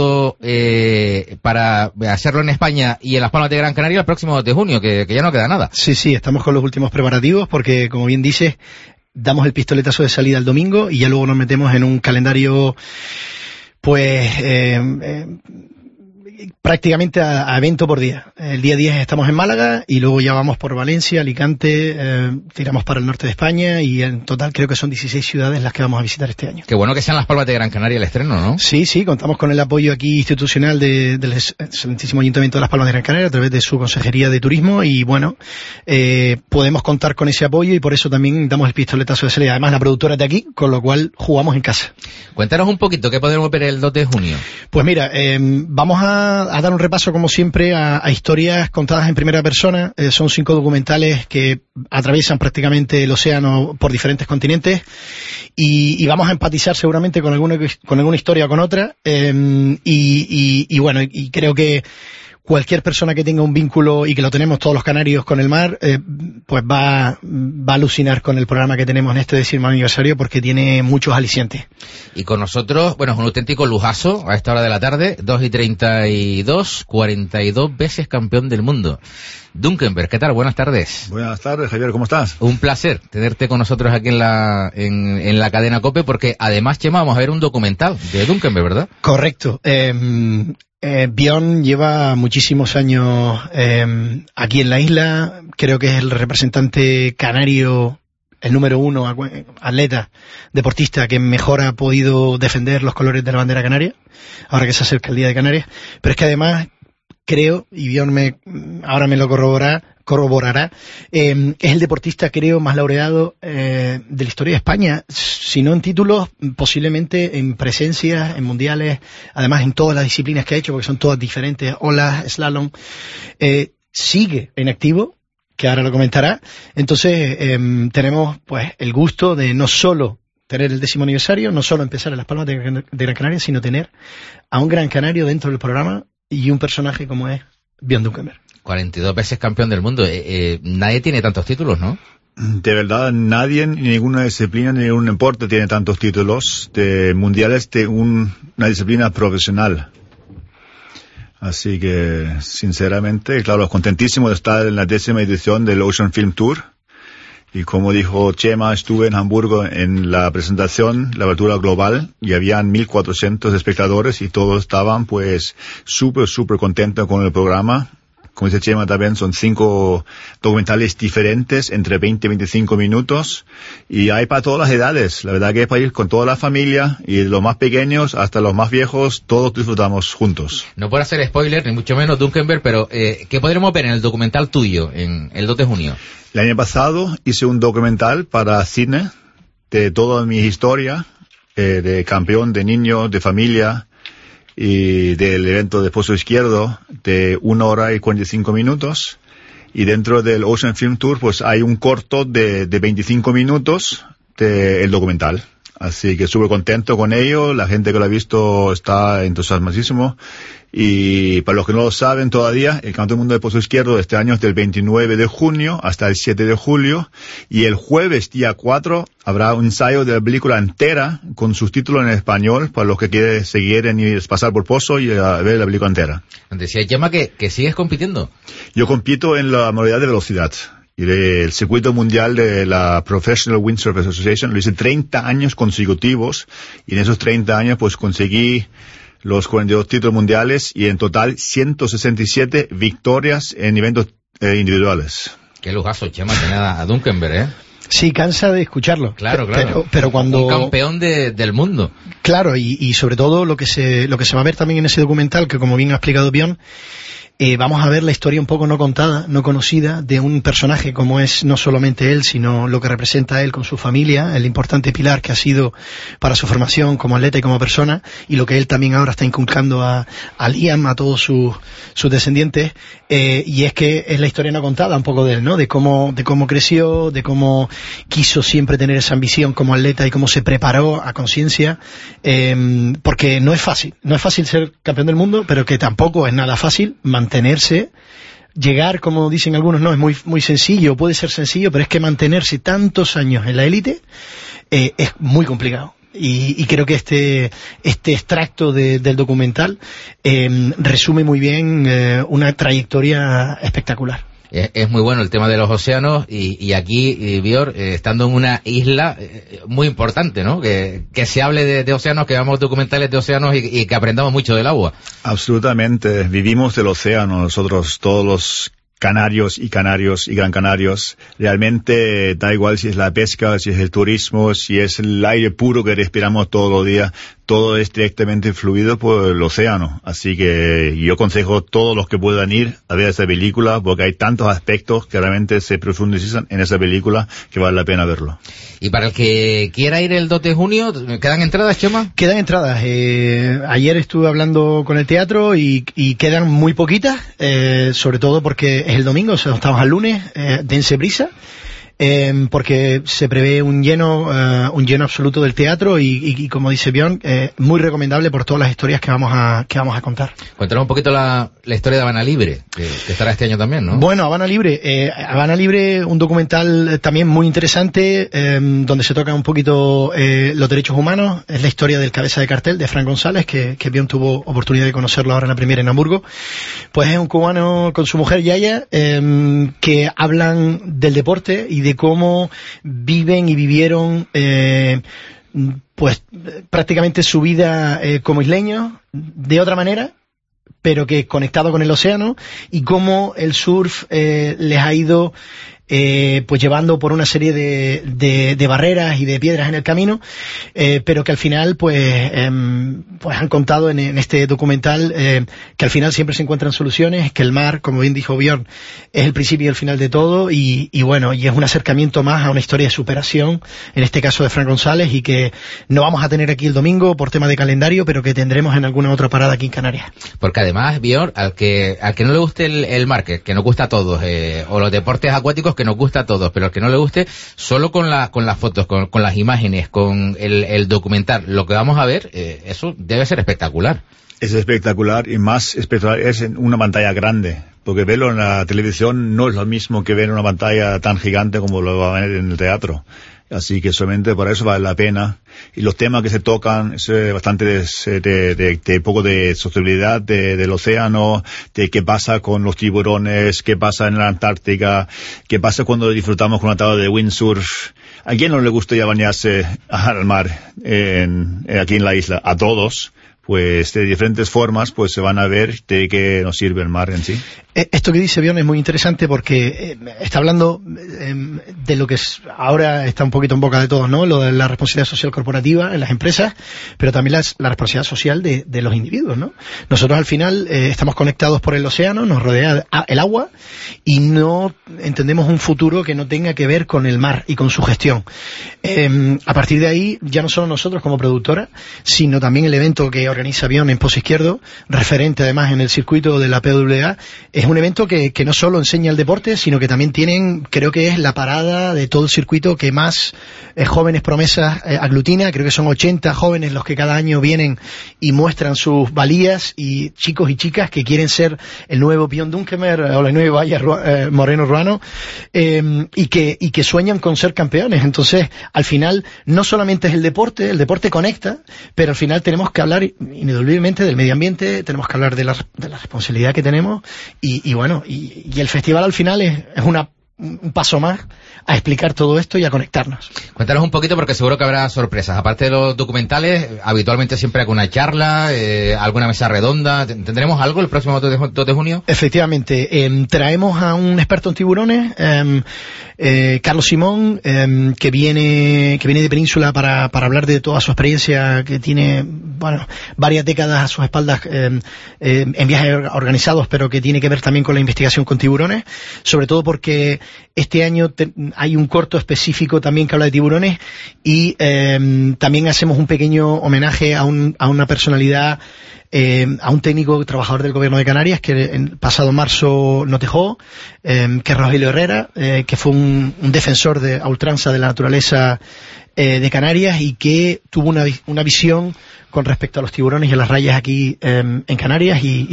para hacerlo en España y en Las Palmas de Gran Canaria el próximo 2 de junio, que ya no queda nada. Sí, estamos con los últimos preparativos porque, como bien dices, damos el pistoletazo de salida el domingo y ya luego nos metemos en un calendario pues prácticamente a evento por día. El día 10 estamos en Málaga y luego ya vamos por Valencia, Alicante, tiramos para el norte de España y en total creo que son 16 ciudades las que vamos a visitar este año. Qué bueno que sean Las Palmas de Gran Canaria el estreno, ¿no? Sí, contamos con el apoyo aquí institucional del excelentísimo Ayuntamiento de Las Palmas de Gran Canaria a través de su Consejería de Turismo y bueno, podemos contar con ese apoyo y por eso también damos el pistoletazo de salida. Además la productora es de aquí, con lo cual jugamos en casa. Cuéntanos un poquito, ¿qué podemos ver el 2 de junio? Pues mira, vamos a dar un repaso como siempre a historias contadas en primera persona. Son 5 documentales que atraviesan prácticamente el océano por diferentes continentes y vamos a empatizar seguramente con alguna historia o con otra y bueno, y creo que cualquier persona que tenga un vínculo, y que lo tenemos todos los canarios, con el mar, pues va a alucinar con el programa que tenemos en este 10º aniversario porque tiene muchos alicientes. Y con nosotros, bueno, es un auténtico lujazo a esta hora de la tarde, 2:32, 42 veces campeón del mundo. Dunkenberg, ¿qué tal? Buenas tardes. Buenas tardes, Javier, ¿cómo estás? Un placer tenerte con nosotros aquí en la cadena COPE, porque además, Chema, vamos a ver un documental de Dunkenberg, ¿verdad? Correcto. Bjorn lleva muchísimos años aquí en la isla, creo que es el representante canario, el número 1 atleta, deportista que mejor ha podido defender los colores de la bandera canaria, ahora que se acerca el Día de Canarias, pero es que además creo, y Bjorn ahora me lo corroborará, es el deportista, creo, más laureado de la historia de España, si no en títulos, posiblemente en presencias, en mundiales, además en todas las disciplinas que ha hecho, porque son todas diferentes, olas, slalom, sigue en activo, que ahora lo comentará. Entonces tenemos pues el gusto de no solo tener el 10º aniversario, no solo empezar en Las Palmas de Gran Canaria, sino tener a un gran canario dentro del programa y un personaje como es Bjorn Dunkenberg. 42 veces campeón del mundo. Nadie tiene tantos títulos, ¿no? De verdad, nadie en ninguna disciplina, ni ningún deporte tiene tantos títulos de mundiales de una disciplina profesional. Así que, sinceramente, claro, contentísimo de estar en la 10ª edición del Ocean Film Tour. Y como dijo Chema, estuve en Hamburgo en la presentación, la apertura global, y habían 1.400 espectadores y todos estaban pues súper contentos con el programa. Como dice Chema también, son 5 documentales diferentes, entre 20 y 25 minutos, y hay para todas las edades. La verdad que es para ir con toda la familia, y de los más pequeños hasta los más viejos, todos disfrutamos juntos. No por hacer spoiler, ni mucho menos, Dunkenberg, pero ¿qué podremos ver en el documental tuyo, en el 2 de junio? El año pasado hice un documental para cine de toda mi historia, de campeón, de niño, de familia y del evento de Pozo Izquierdo de 1 hora y 45 minutos. Y dentro del Ocean Film Tour pues hay un corto de 25 minutos del documental. Así que súper contento con ello, la gente que lo ha visto está entusiasmadísimo. Y para los que no lo saben todavía, el Campeonato del Mundo de Pozo Izquierdo de este año es del 29 de junio hasta el 7 de julio. Y el jueves, día 4, habrá un ensayo de la película entera con subtítulos en español para los que quieren ir a pasar por Pozo y a ver la película entera. Decía Chema que sigues compitiendo. Yo compito en la modalidad de velocidad. Y el circuito mundial de la Professional Windsurf Association lo hice 30 años consecutivos, y en esos 30 años pues conseguí los 42 títulos mundiales y en total 167 victorias en eventos individuales. Qué lujazo, Chema, tener a Dunkenberg, ¿eh? Sí, cansa de escucharlo. Claro. Pero cuando... Un campeón del mundo. Claro, y sobre todo lo que se va a ver también en ese documental, que como bien ha explicado Bjorn, vamos a ver la historia un poco no contada, no conocida, de un personaje como es no solamente él, sino lo que representa él con su familia, el importante pilar que ha sido para su formación como atleta y como persona, y lo que él también ahora está inculcando a Liam, a todos sus descendientes, y es que es la historia no contada un poco de él, ¿no? De cómo creció, de cómo quiso siempre tener esa ambición como atleta y cómo se preparó a conciencia, porque no es fácil ser campeón del mundo, pero que tampoco es nada fácil mantenerse, llegar, como dicen algunos, no, es muy sencillo, puede ser sencillo, pero es que mantenerse tantos años en la élite es muy complicado. Y creo que este extracto del documental resume muy bien una trayectoria espectacular. Es muy bueno el tema de los océanos y aquí, Bjorn, estando en una isla muy importante, ¿no? Que se hable de océanos, que veamos documentales de océanos y que aprendamos mucho del agua. Absolutamente. Vivimos del océano nosotros, todos los canarios y gran canarios. Realmente da igual si es la pesca, si es el turismo, si es el aire puro que respiramos todos los días. Todo es directamente influido por el océano. Así que yo aconsejo a todos los que puedan ir a ver esa película, porque hay tantos aspectos que realmente se profundizan en esa película que vale la pena verlo. Y para el que quiera ir el 2 de junio, ¿quedan entradas, Chema? Quedan entradas. Ayer estuve hablando con el teatro y quedan muy poquitas, sobre todo porque es el domingo, o sea, estamos al lunes, dense prisa. Porque se prevé un lleno absoluto del teatro y como dice Bjorn, muy recomendable por todas las historias que vamos a contar. Cuéntanos un poquito la historia de Habana Libre, que estará este año también, ¿no? Bueno, Habana Libre, un documental también muy interesante, donde se tocan un poquito los derechos humanos. Es la historia del cabeza de cartel de Fran González, que Bjorn tuvo oportunidad de conocerlo ahora en la premiere en Hamburgo. Pues es un cubano con su mujer Yaya, que hablan del deporte y de cómo viven y vivieron pues prácticamente su vida como isleños de otra manera, pero que conectado con el océano, y cómo el surf les ha ido pues llevando por una serie de barreras y de piedras en el camino, pero que al final pues han contado en este documental que al final siempre se encuentran soluciones, que el mar, como bien dijo Bjorn, es el principio y el final de todo, y bueno, y es un acercamiento más a una historia de superación, en este caso de Fran González, y que no vamos a tener aquí el domingo por tema de calendario, pero que tendremos en alguna otra parada aquí en Canarias. Porque además, Bjorn, al que no le guste el mar, que nos gusta a todos, o los deportes acuáticos, que nos gusta a todos, pero al que no le guste, solo con las fotos, con las imágenes, con el documental, lo que vamos a ver, eso debe ser espectacular. Es espectacular, y más espectacular es en una pantalla grande, porque verlo en la televisión no es lo mismo que ver en una pantalla tan gigante como lo va a ver en el teatro. Así que solamente por eso vale la pena. Y los temas que se tocan es bastante de poco de sostenibilidad del océano, de qué pasa con los tiburones, qué pasa en la Antártica, qué pasa cuando disfrutamos con una tabla de windsurf. ¿A quién no le gusta ya bañarse al mar aquí en la isla? A todos. pues de diferentes formas pues se van a ver de qué nos sirve el mar en sí. Esto que dice Bjorn es muy interesante porque está hablando de lo que ahora está un poquito en boca de todos, ¿no? Lo de la responsabilidad social corporativa en las empresas, pero también la responsabilidad social de los individuos, ¿no? Nosotros al final estamos conectados por el océano, nos rodea el agua y no entendemos un futuro que no tenga que ver con el mar y con su gestión. A partir de ahí, ya no solo nosotros como productora, sino también el evento que organiza Bjorn en Pozo Izquierdo, referente además en el circuito de la PWA, es un evento que no solo enseña el deporte, sino que también creo que es la parada de todo el circuito que más jóvenes promesas aglutina. Creo que son 80 jóvenes los que cada año vienen y muestran sus valías, y chicos y chicas que quieren ser el nuevo Bjorn Dunkemer o la nueva Valle Moreno Ruano, y que sueñan con ser campeones. Entonces, al final, no solamente es el deporte conecta, pero al final tenemos que hablar ineludiblemente del medio ambiente, tenemos que hablar de la responsabilidad que tenemos, y el festival al final es un paso más a explicar todo esto y a conectarnos. Cuéntanos un poquito, porque seguro que habrá sorpresas. Aparte de los documentales, habitualmente siempre hay alguna charla, alguna mesa redonda. ¿Tendremos algo el próximo 2 de junio? Efectivamente, traemos a un experto en tiburones, Carlos Simón, que viene de Península para hablar de toda su experiencia, que tiene varias décadas a sus espaldas en viajes organizados, pero que tiene que ver también con la investigación con tiburones, sobre todo porque este año hay un corto específico también que habla de tiburones, y también hacemos un pequeño homenaje a una personalidad, a un técnico trabajador del gobierno de Canarias que el pasado marzo nos dejó, que es Rogelio Herrera, que fue un defensor a ultranza de la naturaleza de Canarias, y que tuvo una visión con respecto a los tiburones y a las rayas aquí en Canarias, y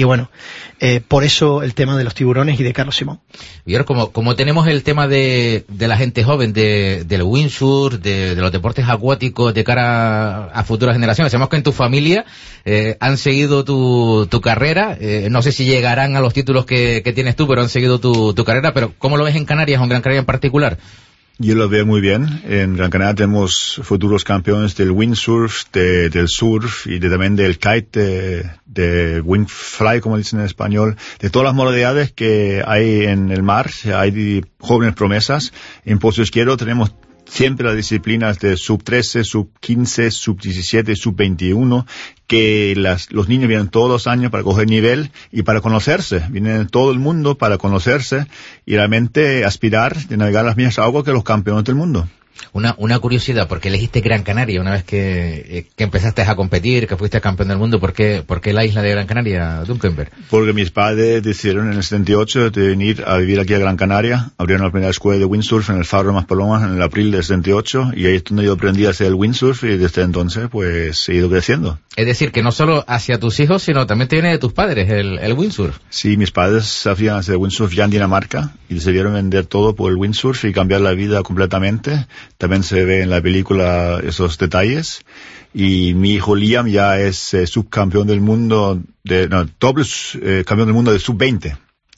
por eso el tema de los tiburones y de Carlos Simón. Y ahora, como tenemos el tema de la gente joven, del windsurf, de los deportes acuáticos de cara a futuras generaciones, sabemos que en tu familia han seguido tu carrera, no sé si llegarán a los títulos que tienes tú, pero han seguido tu carrera. Pero ¿cómo lo ves en Canarias, o en Gran Canaria en particular? Yo lo veo muy bien. En Gran Canaria tenemos futuros campeones del windsurf, del surf y también del kite, de windfly, como dicen en español, de todas las modalidades que hay en el mar. Hay jóvenes promesas. En Pozo Izquierdo tenemos siempre las disciplinas de sub-13, sub-15, sub-17, sub-21, que los niños vienen todos los años para coger nivel y para conocerse. Vienen todo el mundo para conocerse y realmente aspirar de navegar las mismas aguas que los campeones del mundo. Una curiosidad, ¿por qué elegiste Gran Canaria una vez que empezaste a competir, que fuiste campeón del mundo? ¿Por qué la isla de Gran Canaria, Dunkenberg? Porque mis padres decidieron en el 78 de venir a vivir aquí a Gran Canaria. Abrieron la primera escuela de windsurf en el Faro de Maspalomas en el abril del 78, y ahí es donde yo aprendí a hacer el windsurf, y desde entonces pues he ido creciendo. Es decir, que no solo hacia tus hijos, sino también te viene de tus padres el windsurf. Sí, mis padres sabían hacer windsurf ya en Dinamarca y decidieron vender todo por el windsurf y cambiar la vida completamente. También se ve en la película esos detalles. Y mi hijo Liam ya es subcampeón del mundo, campeón del mundo de sub-20.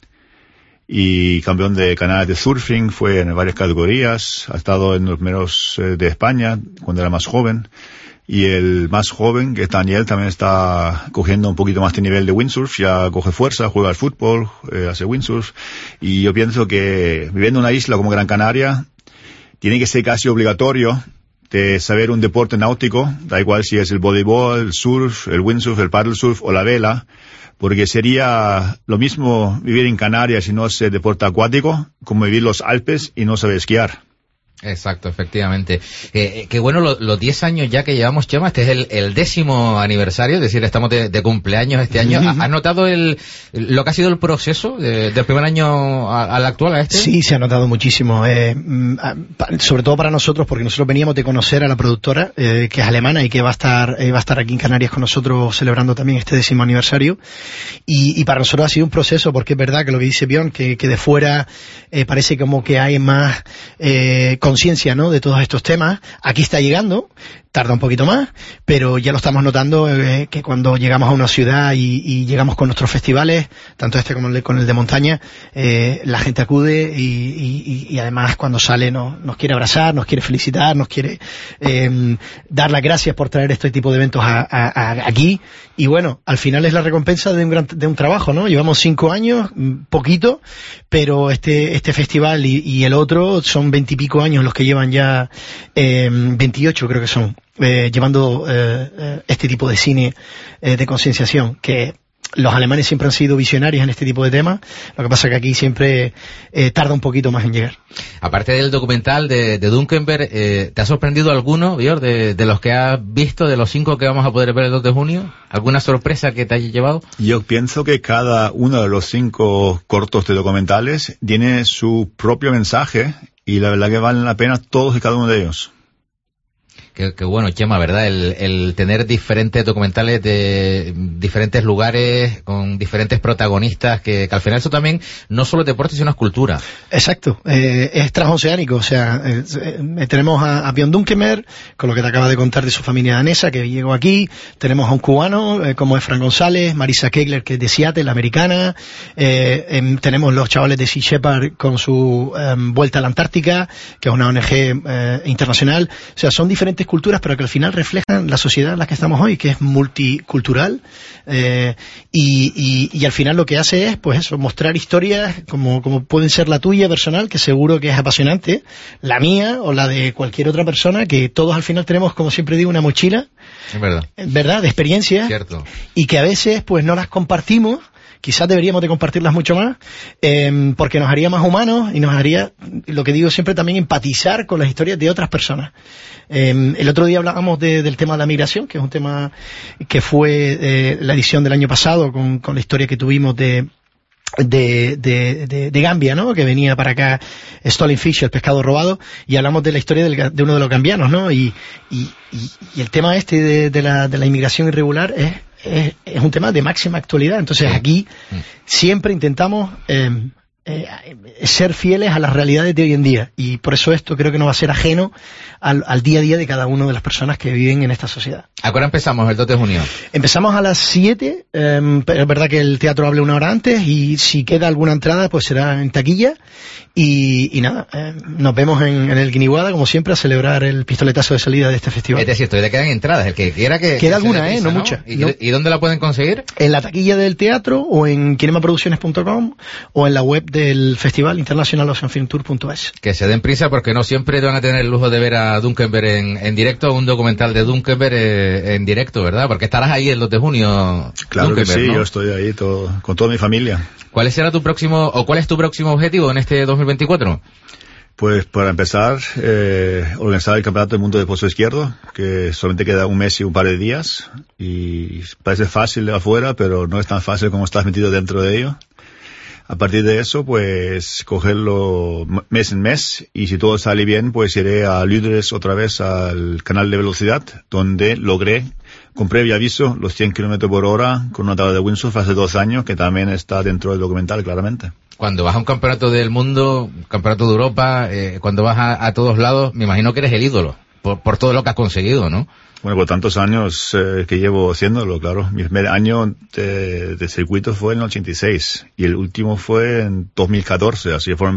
Y campeón de Canadá de surfing, fue en varias categorías. Ha estado en los primeros de España cuando era más joven. Y el más joven, que es Daniel, también está cogiendo un poquito más de nivel de windsurf, ya coge fuerza, juega al fútbol, hace windsurf. Y yo pienso que viviendo en una isla como Gran Canaria, tiene que ser casi obligatorio de saber un deporte náutico, da igual si es el voleibol, el surf, el windsurf, el paddle surf o la vela, porque sería lo mismo vivir en Canarias y no ser deporte acuático, como vivir los Alpes y no saber esquiar. Exacto, efectivamente. Que bueno, los 10 años ya que llevamos, Chema, este es el 10º aniversario, es decir, estamos de cumpleaños este año. ¿Has notado lo que ha sido el proceso del primer año al actual, a este? Sí, se ha notado muchísimo, sobre todo para nosotros, porque nosotros veníamos de conocer a la productora, que es alemana y que va a estar aquí en Canarias con nosotros celebrando también este 10º aniversario. Y para nosotros ha sido un proceso, porque es verdad que lo que dice Bjorn, que de fuera parece como que hay más conciencia, ¿no?, de todos estos temas. Aquí está llegando, tarda un poquito más, pero ya lo estamos notando que cuando llegamos a una ciudad y llegamos con nuestros festivales, tanto este como con el de montaña, la gente acude y además cuando sale nos quiere abrazar, nos quiere felicitar, nos quiere dar las gracias por traer este tipo de eventos aquí. Y bueno, al final es la recompensa de un trabajo, ¿no? Llevamos 5 años, poquito, pero este festival y el otro son 20 y pico años los que llevan ya, 28 creo que son, llevando este tipo de cine de concienciación, que los alemanes siempre han sido visionarios en este tipo de temas, lo que pasa que aquí siempre tarda un poquito más en llegar. Aparte del documental de Dunkenberg, ¿te ha sorprendido alguno, Bior, de los que has visto, de los 5 que vamos a poder ver el 2 de junio? ¿Alguna sorpresa que te haya llevado? Yo pienso que cada uno de los 5 cortos de documentales tiene su propio mensaje y la verdad que valen la pena todos y cada uno de ellos. Qué bueno, Chema, ¿verdad? El tener diferentes documentales de diferentes lugares, con diferentes protagonistas, que al final eso también no solo es deporte, sino es cultura. Exacto, es transoceánico, o sea, tenemos a Björn Dunkemer, con lo que te acaba de contar de su familia danesa, que llegó aquí, tenemos a un cubano, como es Fran González, Marisa Kegler, que es de Seattle, americana, tenemos los chavales de Sea Shepherd con su Vuelta a la Antártica, que es una ONG internacional, o sea, son diferentes culturas, pero que al final reflejan la sociedad en la que estamos hoy, que es multicultural, y al final lo que hace es, pues eso, mostrar historias como pueden ser la tuya personal, que seguro que es apasionante, la mía o la de cualquier otra persona, que todos al final tenemos, como siempre digo, una mochila, es verdad, de experiencias, cierto, y que a veces pues no las compartimos. Quizás deberíamos de compartirlas mucho más, porque nos haría más humanos y nos haría, lo que digo siempre, también empatizar con las historias de otras personas. El otro día hablábamos del tema de la migración, que es un tema que fue la edición del año pasado con la historia que tuvimos de Gambia, ¿no? Que venía para acá Stolen Fish, el pescado robado, y hablamos de la historia de uno de los gambianos, ¿no? Y el tema de la inmigración irregular es un tema de máxima actualidad. Entonces aquí siempre intentamos ser fieles a las realidades de hoy en día, y por eso esto creo que no va a ser ajeno al día a día de cada una de las personas que viven en esta sociedad. ¿A qué hora empezamos el 2 de junio? Empezamos a las 7, pero es verdad que el teatro abre una hora antes, y si queda alguna entrada pues será en taquilla, y nada, nos vemos en el Guiniguada, como siempre, a celebrar el pistoletazo de salida de este festival. Es decir, todavía quedan entradas, el que quiera que... Queda alguna, no mucha. ¿Y dónde la pueden conseguir? En la taquilla del teatro, o en kinemaproducciones.com, o en la web del Festival International Ocean Tour.es. Que se den prisa, porque no siempre van a tener el lujo de ver a Dunkenberg en directo, un documental de Dunkenberg en directo, ¿verdad? Porque estarás ahí el 2 de junio. Claro que sí, ¿no? Yo estoy ahí con toda mi familia. ¿Cuál es tu próximo objetivo en este 2024? Pues para empezar, organizar el Campeonato del Mundo de Pozo Izquierdo, que solamente queda un mes y un par de días, y parece fácil de afuera, pero no es tan fácil como estás metido dentro de ello. A partir de eso, pues, cogerlo mes en mes, y si todo sale bien, pues iré a Lüdres otra vez al canal de velocidad, donde con previo aviso, los 100 km por hora con una tabla de windsurf hace 2 años, que también está dentro del documental, claramente. Cuando vas a un campeonato del mundo, campeonato de Europa, cuando vas a todos lados, me imagino que eres el ídolo, por todo lo que has conseguido, ¿no? Bueno, por tantos años que llevo haciéndolo, claro. Mi primer año de circuito fue en el 86 y el último fue en 2014, así que fueron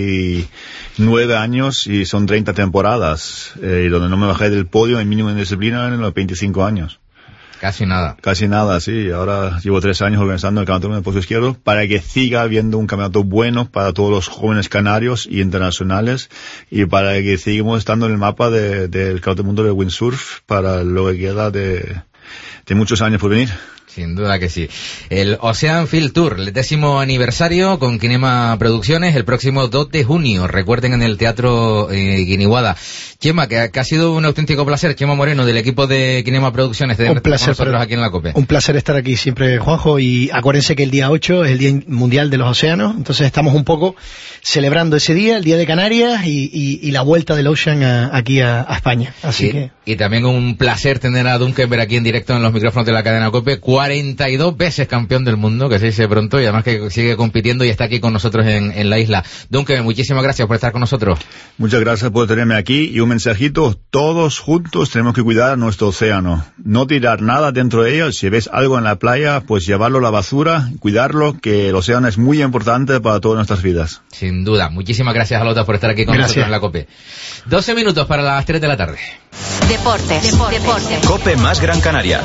29 años y son 30 temporadas, y donde no me bajé del podio en mínimo en disciplina en los 25 años. Casi nada. Casi nada, sí. Ahora llevo 3 años organizando el Campeonato de Pozo Izquierdo para que siga habiendo un campeonato bueno para todos los jóvenes canarios y internacionales, y para que sigamos estando en el mapa del Campeonato del Mundo de Windsurf para lo que queda de muchos años por venir. Sin duda que sí. El Ocean Field Tour, el 10º aniversario con Kinema Producciones, el próximo 2 de junio. Recuerden, en el Teatro Guiniguada. Chema, que ha sido un auténtico placer. Chema Moreno, del equipo de Kinema Producciones. Un placer nosotros aquí en la COPE. Un placer estar aquí siempre, Juanjo. Y acuérdense que el día 8 es el Día Mundial de los Océanos. Entonces estamos un poco celebrando ese día, el Día de Canarias y la vuelta del Ocean aquí a España. Así que... Y también un placer tener a Dunkenberg aquí en directo en los micrófonos de la cadena COPE. 42 veces campeón del mundo, que se dice pronto, y además que sigue compitiendo y está aquí con nosotros en la isla. Duncan, muchísimas gracias por estar con nosotros. Muchas gracias por tenerme aquí, y un mensajito: todos juntos tenemos que cuidar nuestro océano, no tirar nada dentro de ellos. Si ves algo en la playa, pues llevarlo a la basura, cuidarlo, que el océano es muy importante para todas nuestras vidas. Sin duda. Muchísimas gracias, Alota, por estar aquí con nosotros en la COPE. 12 minutos para las 3 de la tarde. Deportes. COPE más Gran Canaria.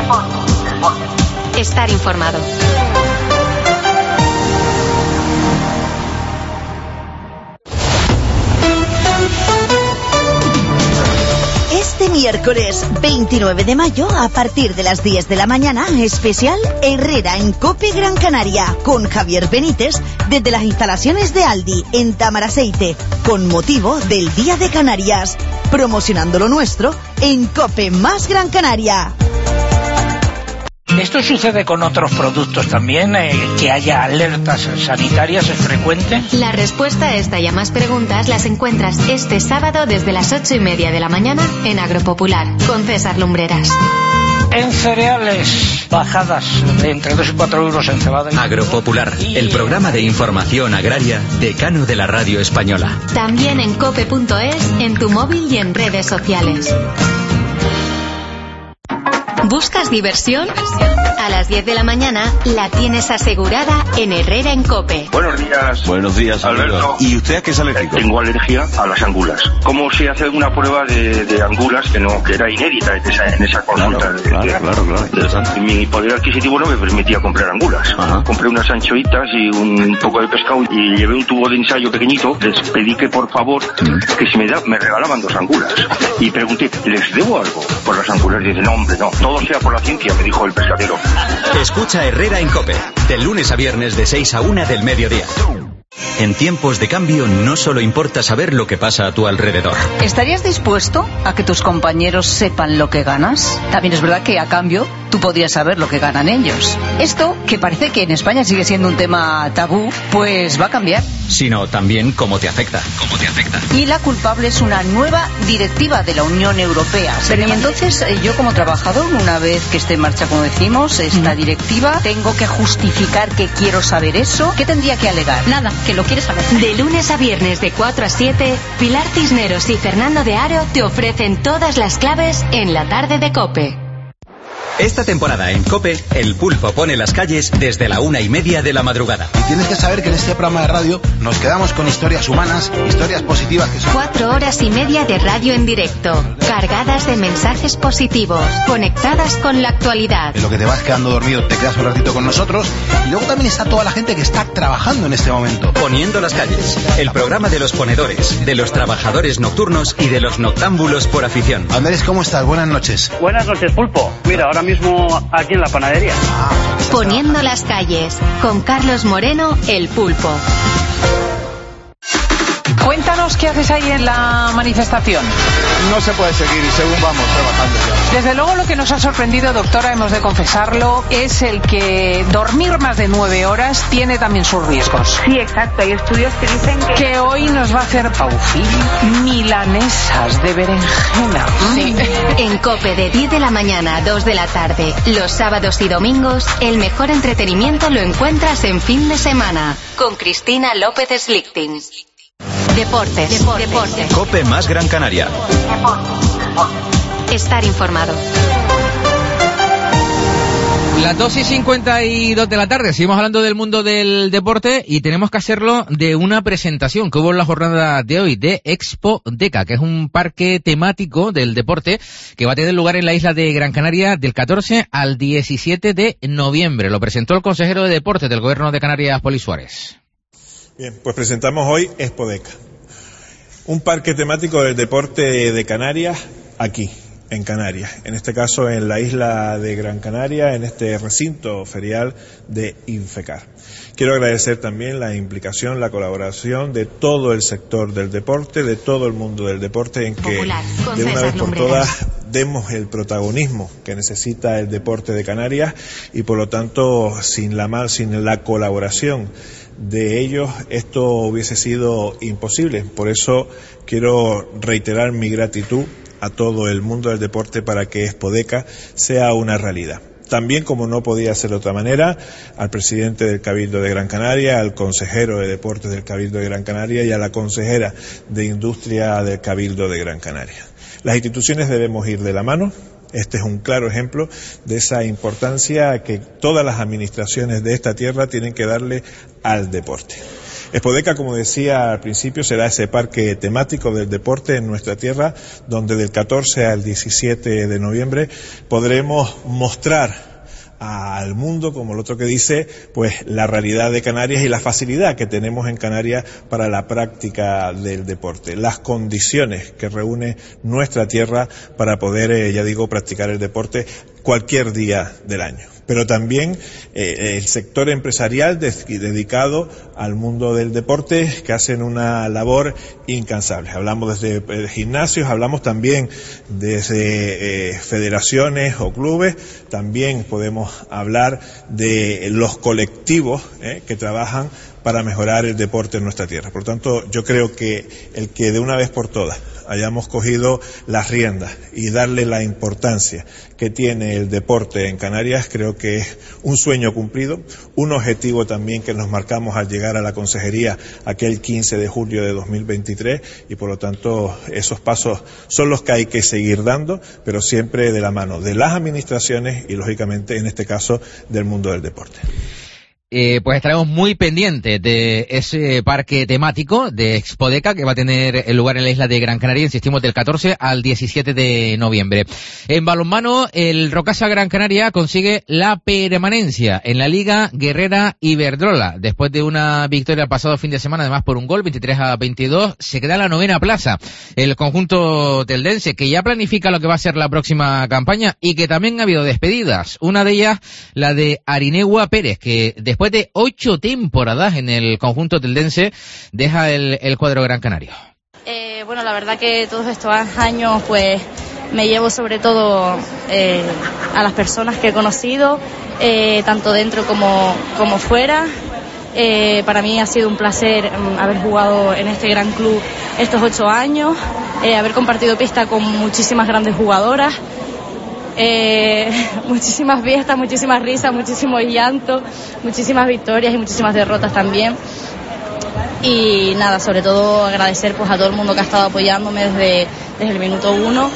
Estar informado. Este miércoles 29 de mayo, a partir de las 10 de la mañana, especial Herrera en COPE Gran Canaria, con Javier Benítez, desde las instalaciones de Aldi, en Tamaraceite, con motivo del Día de Canarias, promocionando lo nuestro en COPE más Gran Canaria. ¿Esto sucede con otros productos también? ¿Que haya alertas sanitarias es frecuente? La respuesta a esta y a más preguntas las encuentras este sábado desde las 8:30 de la mañana en Agropopular, con César Lumbreras. En cereales, bajadas de entre 2 y 4 euros en cebada. Agropopular, el programa de información agraria decano de la radio española. También en cope.es, en tu móvil y en redes sociales. ¿Buscas diversión? A las 10 de la mañana la tienes asegurada en Herrera en COPE. Buenos días. Buenos días, Alberto. ¿Y usted a qué es alérgico? Tengo alergia a las angulas. ¿Cómo se hace una prueba de angulas que era inédita en esa consulta? Claro. Mi poder adquisitivo no me permitía comprar angulas. Ajá. Compré unas anchoitas y un poco de pescado y llevé un tubo de ensayo pequeñito. Les pedí que por favor que si me regalaban 2 angulas. Y pregunté, ¿les debo algo por las angulas? Y dice, no hombre, no. Todo sea por la ciencia, me dijo el pescadero. Escucha Herrera en COPE, de lunes a viernes de 6 a 1 del mediodía. En tiempos de cambio no solo importa saber lo que pasa a tu alrededor. ¿Estarías dispuesto a que tus compañeros sepan lo que ganas? También es verdad que a cambio tú podrías saber lo que ganan ellos. Esto, que parece que en España sigue siendo un tema tabú, pues va a cambiar. Sino también cómo te afecta. Y la culpable es una nueva directiva de la Unión Europea. Pero y entonces yo como trabajador, una vez que esté en marcha, como decimos, esta directiva, tengo que justificar que quiero saber eso. ¿Qué tendría que alegar? Nada, que lo quieres saber. De lunes a viernes de 4 a 7, Pilar Cisneros y Fernando de Aro te ofrecen todas las claves en la tarde de COPE. Esta temporada en COPE, el pulpo pone las calles desde la 1:30 de la madrugada. Y tienes que saber que en este programa de radio nos quedamos con historias humanas, historias positivas que son... 4 horas y media de radio en directo, cargadas de mensajes positivos, conectadas con la actualidad. En lo que te vas quedando dormido, te quedas un ratito con nosotros. Y luego también está toda la gente que está trabajando en este momento. Poniendo las calles, el programa de los ponedores, de los trabajadores nocturnos y de los noctámbulos por afición. Andrés, ¿cómo estás? Buenas noches. Buenas noches, pulpo. Mira, ahora mismo aquí en la panadería. Poniendo las calles, con Carlos Moreno, el pulpo. Cuéntanos qué haces ahí en la manifestación. No se puede seguir y según vamos trabajando ya. Desde luego lo que nos ha sorprendido, doctora, hemos de confesarlo, es el que dormir más de 9 horas tiene también sus riesgos. Sí, exacto. Hay estudios que dicen que hoy nos va a hacer Paufil milanesas de berenjena. Sí. En COPE de 10 de la mañana a 2 de la tarde, los sábados y domingos, el mejor entretenimiento lo encuentras en fin de semana, con Cristina López Slichting. Deportes. COPE más Gran Canaria. Estar informado. Las 2:52 de la tarde, seguimos hablando del mundo del deporte y tenemos que hacerlo de una presentación que hubo en la jornada de hoy de Expodeca, que es un parque temático del deporte que va a tener lugar en la isla de Gran Canaria del 14 al 17 de noviembre. Lo presentó el consejero de Deportes del Gobierno de Canarias, Poli Suárez. Bien, pues presentamos hoy Expodeca, un parque temático del deporte de Canarias, aquí, en Canarias, en este caso en la isla de Gran Canaria, en este recinto ferial de Infecar. Quiero agradecer también la implicación, la colaboración de todo el sector del deporte, de todo el mundo del deporte, en que de una vez por todas demos el protagonismo que necesita el deporte de Canarias y por lo tanto sin la colaboración de ellos esto hubiese sido imposible. Por eso quiero reiterar mi gratitud a todo el mundo del deporte para que Expodeca sea una realidad. También, como no podía ser de otra manera, al presidente del Cabildo de Gran Canaria, al consejero de Deportes del Cabildo de Gran Canaria y a la consejera de Industria del Cabildo de Gran Canaria. Las instituciones debemos ir de la mano. Este es un claro ejemplo de esa importancia que todas las administraciones de esta tierra tienen que darle al deporte. Expodeca, como decía al principio, será ese parque temático del deporte en nuestra tierra, donde del 14 al 17 de noviembre podremos mostrar al mundo, como el otro que dice, pues la realidad de Canarias y la facilidad que tenemos en Canarias para la práctica del deporte, las condiciones que reúne nuestra tierra para poder, ya digo, practicar el deporte cualquier día del año. Pero también el sector empresarial dedicado al mundo del deporte, que hacen una labor incansable. Hablamos desde gimnasios, hablamos también desde federaciones o clubes, también podemos hablar de los colectivos que trabajan para mejorar el deporte en nuestra tierra. Por lo tanto, yo creo que el que de una vez por todas hayamos cogido las riendas y darle la importancia que tiene el deporte en Canarias, creo que es un sueño cumplido, un objetivo también que nos marcamos al llegar a la consejería aquel 15 de julio de 2023 y por lo tanto esos pasos son los que hay que seguir dando, pero siempre de la mano de las administraciones y lógicamente en este caso del mundo del deporte. Pues estaremos muy pendientes de ese parque temático de Expodeca que va a tener lugar en la isla de Gran Canaria, insistimos, del 14 al 17 de noviembre. En balonmano, el Rocasa Gran Canaria consigue la permanencia en la Liga Guerrera Iberdrola. Después de una victoria el pasado fin de semana, además por un gol, 23-22, se queda en la 9ª plaza. El conjunto teldense, que ya planifica lo que va a ser la próxima campaña y que también ha habido despedidas. Una de ellas, la de Arinegua Pérez, que después de 8 temporadas en el conjunto teldense deja el cuadro gran canario. Bueno, la verdad que todos estos años pues me llevo sobre todo a las personas que he conocido, tanto dentro como fuera. Para mí ha sido un placer haber jugado en este gran club estos 8 años, haber compartido pista con muchísimas grandes jugadoras. Muchísimas fiestas, muchísimas risas, muchísimo llanto, muchísimas victorias y muchísimas derrotas también. Y nada, sobre todo agradecer pues a todo el mundo que ha estado apoyándome desde el minuto 1,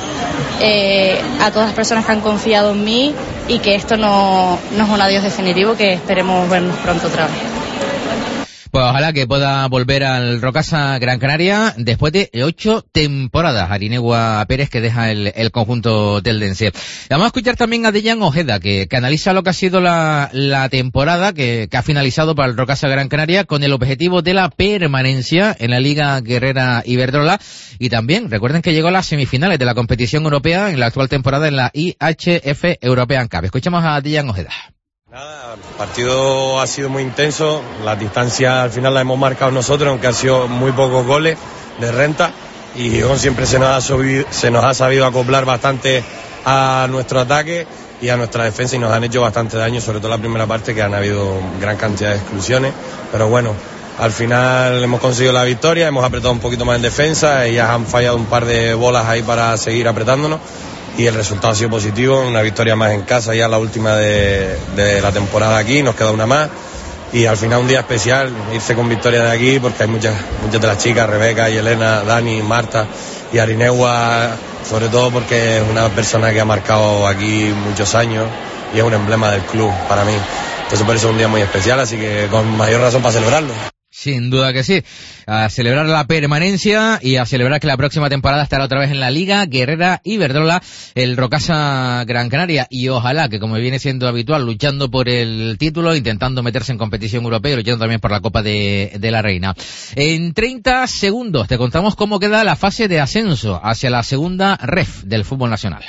a todas las personas que han confiado en mí y que esto no es un adiós definitivo, que esperemos vernos pronto otra vez. Pues ojalá que pueda volver al Rocasa Gran Canaria después de 8 temporadas. Arinegua Pérez, que deja el conjunto teldense. Vamos a escuchar también a Dejan Ojeda, que analiza lo que ha sido la temporada que ha finalizado para el Rocasa Gran Canaria con el objetivo de la permanencia en la Liga Guerrera Iberdrola. Y también, recuerden que llegó a las semifinales de la competición europea en la actual temporada en la IHF European Cup. Escuchamos a Dejan Ojeda. Nada, el partido ha sido muy intenso, las distancias al final las hemos marcado nosotros, aunque han sido muy pocos goles de renta, y como siempre se nos ha sabido acoplar bastante a nuestro ataque y a nuestra defensa, y nos han hecho bastante daño, sobre todo la primera parte, que han habido gran cantidad de exclusiones, pero bueno, al final hemos conseguido la victoria, hemos apretado un poquito más en defensa, ellas han fallado un par de bolas ahí para seguir apretándonos, y el resultado ha sido positivo, una victoria más en casa, ya la última de la temporada aquí, nos queda una más, y al final un día especial, irse con victoria de aquí, porque hay muchas de las chicas, Rebeca y Elena, Dani, Marta y Arinegua, sobre todo porque es una persona que ha marcado aquí muchos años y es un emblema del club para mí. Entonces por eso es un día muy especial, así que con mayor razón para celebrarlo. Sin duda que sí. A celebrar la permanencia y a celebrar que la próxima temporada estará otra vez en la Liga Guerrera Iberdrola, el Rocasa Gran Canaria, y ojalá que, como viene siendo habitual, luchando por el título, intentando meterse en competición europea y luchando también por la Copa de la Reina. En 30 segundos te contamos cómo queda la fase de ascenso hacia la segunda ref del fútbol nacional.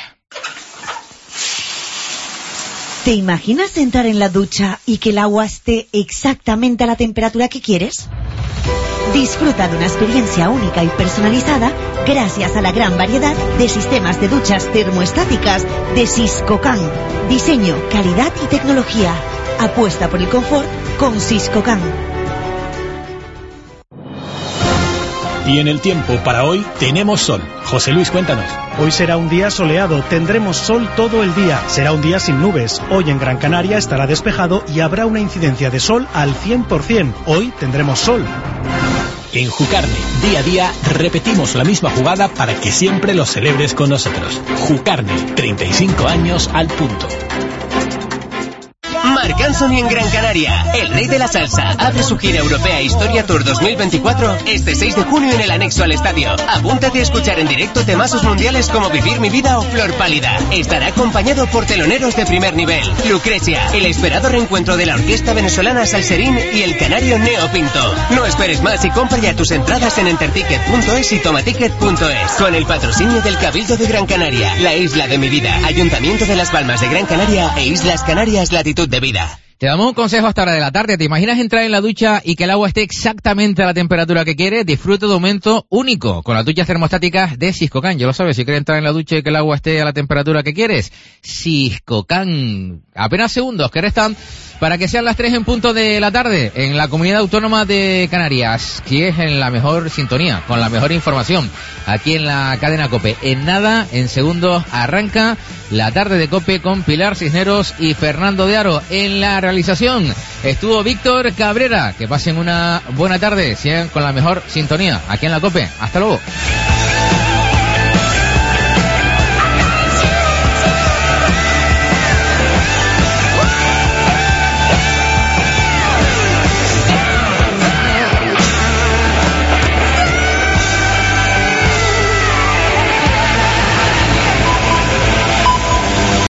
¿Te imaginas entrar en la ducha y que el agua esté exactamente a la temperatura que quieres? Disfruta de una experiencia única y personalizada gracias a la gran variedad de sistemas de duchas termoestáticas de Siscocan. Diseño, calidad y tecnología. Apuesta por el confort con Siscocan. Y en el tiempo para hoy tenemos sol. José Luis, cuéntanos. Hoy será un día soleado, tendremos sol todo el día. Será un día sin nubes. Hoy en Gran Canaria estará despejado y habrá una incidencia de sol al 100%. Hoy tendremos sol. En Jucarne, día a día, repetimos la misma jugada para que siempre lo celebres con nosotros. Jucarne, 35 años al punto. Marc Anthony en Gran Canaria, el rey de la salsa, abre su gira europea Historia Tour 2024 este 6 de junio en el anexo al estadio. Apúntate a escuchar en directo temazos mundiales como Vivir mi vida o Flor pálida. Estará acompañado por teloneros de primer nivel, Lucrecia, el esperado reencuentro de la orquesta venezolana Salserín y el canario Neo Pinto. No esperes más y compra ya tus entradas en enterticket.es y tomaticket.es. Con el patrocinio del Cabildo de Gran Canaria, la isla de mi vida, Ayuntamiento de Las Palmas de Gran Canaria e Islas Canarias Latitud de Vida. Te damos un consejo hasta hora de la tarde. ¿Te imaginas entrar en la ducha y que el agua esté exactamente a la temperatura que quieres? Disfruta de un momento único con las duchas termostáticas de Siscocan. Ya lo sabes, si quieres entrar en la ducha y que el agua esté a la temperatura que quieres, Siscocan. Apenas segundos que restan para que sean las 3 en punto de la tarde en la Comunidad Autónoma de Canarias, que es en la mejor sintonía, con la mejor información, aquí en la cadena COPE. En nada, en segundos, arranca la tarde de COPE con Pilar Cisneros y Fernando de Aro. En la realización estuvo Víctor Cabrera. Que pasen una buena tarde, sigan con la mejor sintonía aquí en la COPE. Hasta luego.